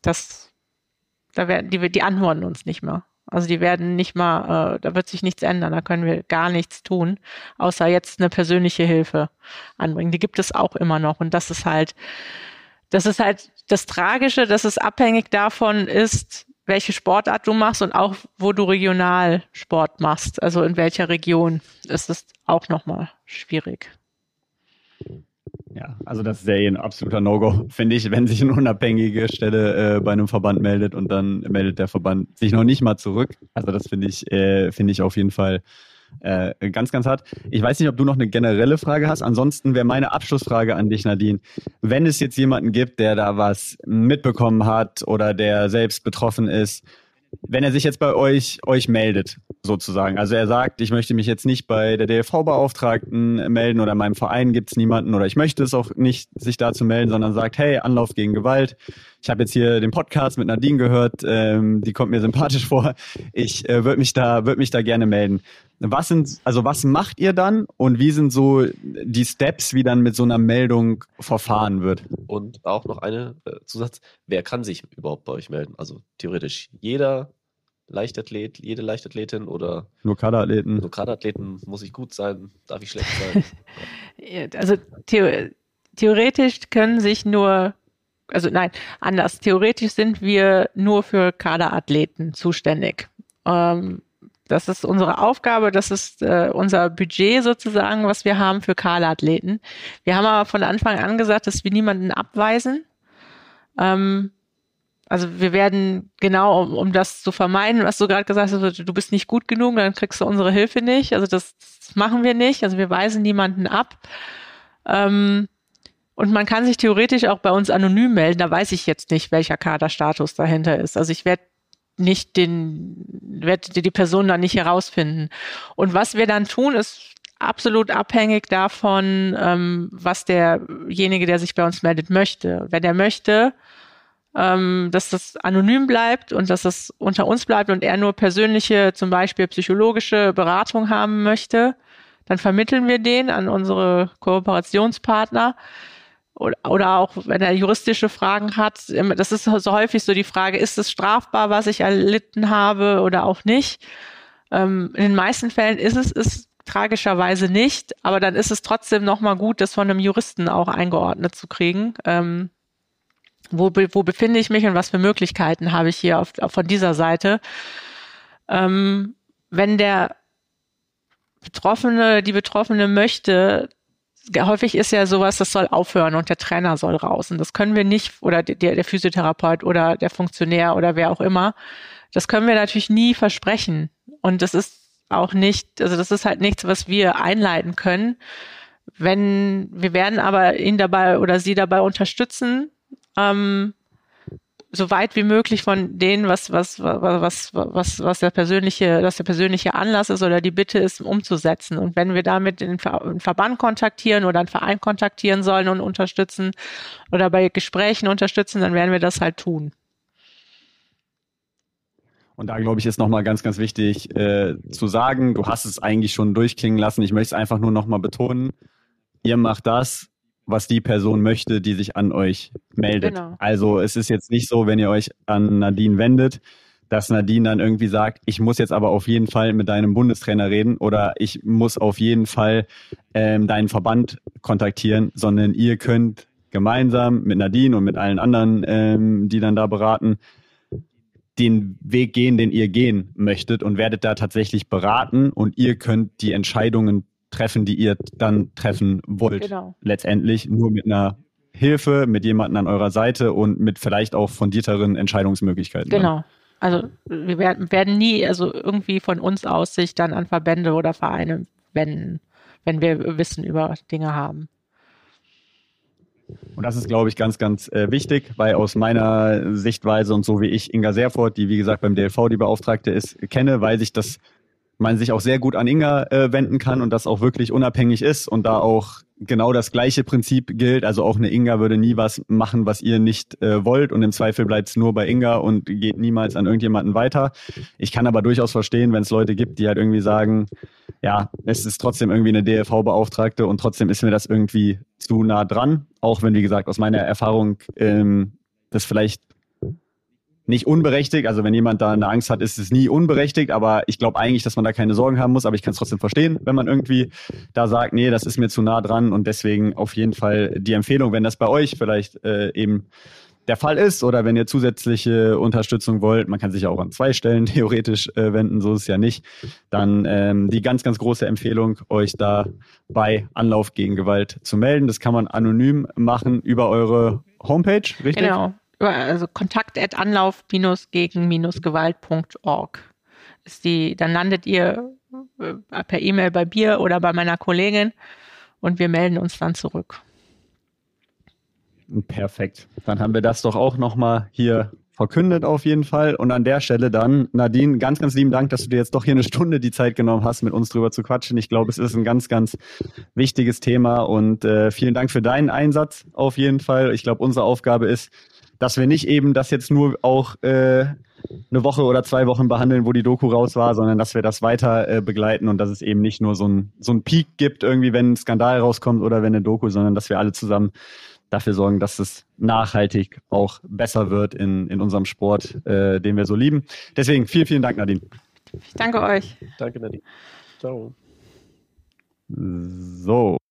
die antworten uns nicht mehr. Also die werden nicht mal, da wird sich nichts ändern, da können wir gar nichts tun, außer jetzt eine persönliche Hilfe anbringen. Die gibt es auch immer noch und das ist halt das Tragische, dass es abhängig davon ist, welche Sportart du machst und auch, wo du regional Sport machst, also in welcher Region. Das ist auch nochmal schwierig. Ja, also das ist ja ein absoluter No-Go, finde ich, wenn sich eine unabhängige Stelle bei einem Verband meldet und dann meldet der Verband sich noch nicht mal zurück. Also das finde ich auf jeden Fall ganz, ganz hart. Ich weiß nicht, ob du noch eine generelle Frage hast. Ansonsten wäre meine Abschlussfrage an dich, Nadine. Wenn es jetzt jemanden gibt, der da was mitbekommen hat oder der selbst betroffen ist, wenn er sich jetzt bei euch meldet, sozusagen, also er sagt, ich möchte mich jetzt nicht bei der DLV-Beauftragten melden oder in meinem Verein gibt es niemanden oder ich möchte es auch nicht, sich da zu melden, sondern sagt, hey, Anlauf gegen Gewalt, ich habe jetzt hier den Podcast mit Nadine gehört, die kommt mir sympathisch vor, ich würde mich da gerne melden. Was macht ihr dann und wie sind so die Steps, wie dann mit so einer Meldung verfahren wird? Und auch noch eine Zusatz, wer kann sich überhaupt bei euch melden? Also theoretisch jeder Leichtathlet, jede Leichtathletin oder nur Kaderathleten? Nur Kaderathleten, muss ich gut sein, darf ich schlecht sein? Also theoretisch können sich nur, also nein, anders, theoretisch sind wir nur für Kaderathleten zuständig. Das ist unsere Aufgabe, das ist unser Budget sozusagen, was wir haben für Kaderathleten. Wir haben aber von Anfang an gesagt, dass wir niemanden abweisen. Also wir werden genau, um das zu vermeiden, was du gerade gesagt hast, du bist nicht gut genug, dann kriegst du unsere Hilfe nicht. Also das machen wir nicht. Also wir weisen niemanden ab. Und man kann sich theoretisch auch bei uns anonym melden. Da weiß ich jetzt nicht, welcher Kaderstatus dahinter ist. Also ich werde die Person dann nicht herausfinden. Und was wir dann tun, ist absolut abhängig davon, was derjenige, der sich bei uns meldet, möchte. Wenn er möchte, dass das anonym bleibt und dass es unter uns bleibt und er nur persönliche, zum Beispiel psychologische Beratung haben möchte, dann vermitteln wir den an unsere Kooperationspartner. Oder auch, wenn er juristische Fragen hat, das ist so häufig so die Frage, ist es strafbar, was ich erlitten habe oder auch nicht? In den meisten Fällen ist es tragischerweise nicht, aber dann ist es trotzdem nochmal gut, das von einem Juristen auch eingeordnet zu kriegen. Wo befinde ich mich und was für Möglichkeiten habe ich hier von dieser Seite? Wenn die Betroffene möchte, häufig ist ja sowas, das soll aufhören und der Trainer soll raus. Und das können wir nicht, oder der Physiotherapeut oder der Funktionär oder wer auch immer. Das können wir natürlich nie versprechen. Und das ist auch nicht, also das ist halt nichts, was wir einleiten können. Wir werden aber ihn dabei oder sie dabei unterstützen, so weit wie möglich von denen, was der persönliche Anlass ist oder die Bitte ist, umzusetzen. Und wenn wir damit den Verband kontaktieren oder einen Verein kontaktieren sollen und unterstützen oder bei Gesprächen unterstützen, dann werden wir das halt tun. Und da, glaube ich, ist nochmal ganz, ganz wichtig zu sagen, du hast es eigentlich schon durchklingen lassen, ich möchte es einfach nur nochmal betonen, ihr macht das, was die Person möchte, die sich an euch meldet. Genau. Also es ist jetzt nicht so, wenn ihr euch an Nadine wendet, dass Nadine dann irgendwie sagt, ich muss jetzt aber auf jeden Fall mit deinem Bundestrainer reden oder ich muss auf jeden Fall deinen Verband kontaktieren, sondern ihr könnt gemeinsam mit Nadine und mit allen anderen, die dann da beraten, den Weg gehen, den ihr gehen möchtet und werdet da tatsächlich beraten und ihr könnt die Entscheidungen treffen, die ihr dann treffen wollt. Genau. Letztendlich nur mit einer Hilfe, mit jemandem an eurer Seite und mit vielleicht auch fundierteren Entscheidungsmöglichkeiten. Genau. Also wir werden nie, also irgendwie von uns aus sich dann an Verbände oder Vereine wenden, wenn wir Wissen über Dinge haben. Und das ist, glaube ich, ganz, ganz wichtig, weil aus meiner Sichtweise und so wie ich Inga Serfort, die wie gesagt beim DLV die Beauftragte ist, kenne, weiß ich, dass man sich auch sehr gut an Inga wenden kann und das auch wirklich unabhängig ist und da auch genau das gleiche Prinzip gilt. Also auch eine Inga würde nie was machen, was ihr nicht wollt und im Zweifel bleibt es nur bei Inga und geht niemals an irgendjemanden weiter. Ich kann aber durchaus verstehen, wenn es Leute gibt, die halt irgendwie sagen, ja, es ist trotzdem irgendwie eine DLV-Beauftragte und trotzdem ist mir das irgendwie zu nah dran. Auch wenn, wie gesagt, aus meiner Erfahrung das vielleicht nicht unberechtigt, also wenn jemand da eine Angst hat, ist es nie unberechtigt, aber ich glaube eigentlich, dass man da keine Sorgen haben muss, aber ich kann es trotzdem verstehen, wenn man irgendwie da sagt, nee, das ist mir zu nah dran und deswegen auf jeden Fall die Empfehlung, wenn das bei euch vielleicht eben der Fall ist oder wenn ihr zusätzliche Unterstützung wollt, man kann sich ja auch an 2 Stellen theoretisch wenden, so ist es ja nicht, dann die ganz, ganz große Empfehlung, euch da bei Anlauf gegen Gewalt zu melden. Das kann man anonym machen über eure Homepage, richtig? Genau. Also kontakt@anlauf-gegen-gewalt.org ist dann landet ihr per E-Mail bei mir oder bei meiner Kollegin und wir melden uns dann zurück. Perfekt. Dann haben wir das doch auch nochmal hier verkündet auf jeden Fall. Und an der Stelle dann, Nadine, ganz, ganz lieben Dank, dass du dir jetzt doch hier eine Stunde die Zeit genommen hast, mit uns drüber zu quatschen. Ich glaube, es ist ein ganz, ganz wichtiges Thema und vielen Dank für deinen Einsatz auf jeden Fall. Ich glaube, unsere Aufgabe ist, dass wir nicht eben das jetzt nur auch eine Woche oder 2 Wochen behandeln, wo die Doku raus war, sondern dass wir das weiter begleiten und dass es eben nicht nur so ein Peak gibt, irgendwie, wenn ein Skandal rauskommt oder wenn eine Doku, sondern dass wir alle zusammen dafür sorgen, dass es nachhaltig auch besser wird in unserem Sport, den wir so lieben. Deswegen vielen, vielen Dank, Nadine. Ich danke euch. Danke, Nadine. Ciao. So.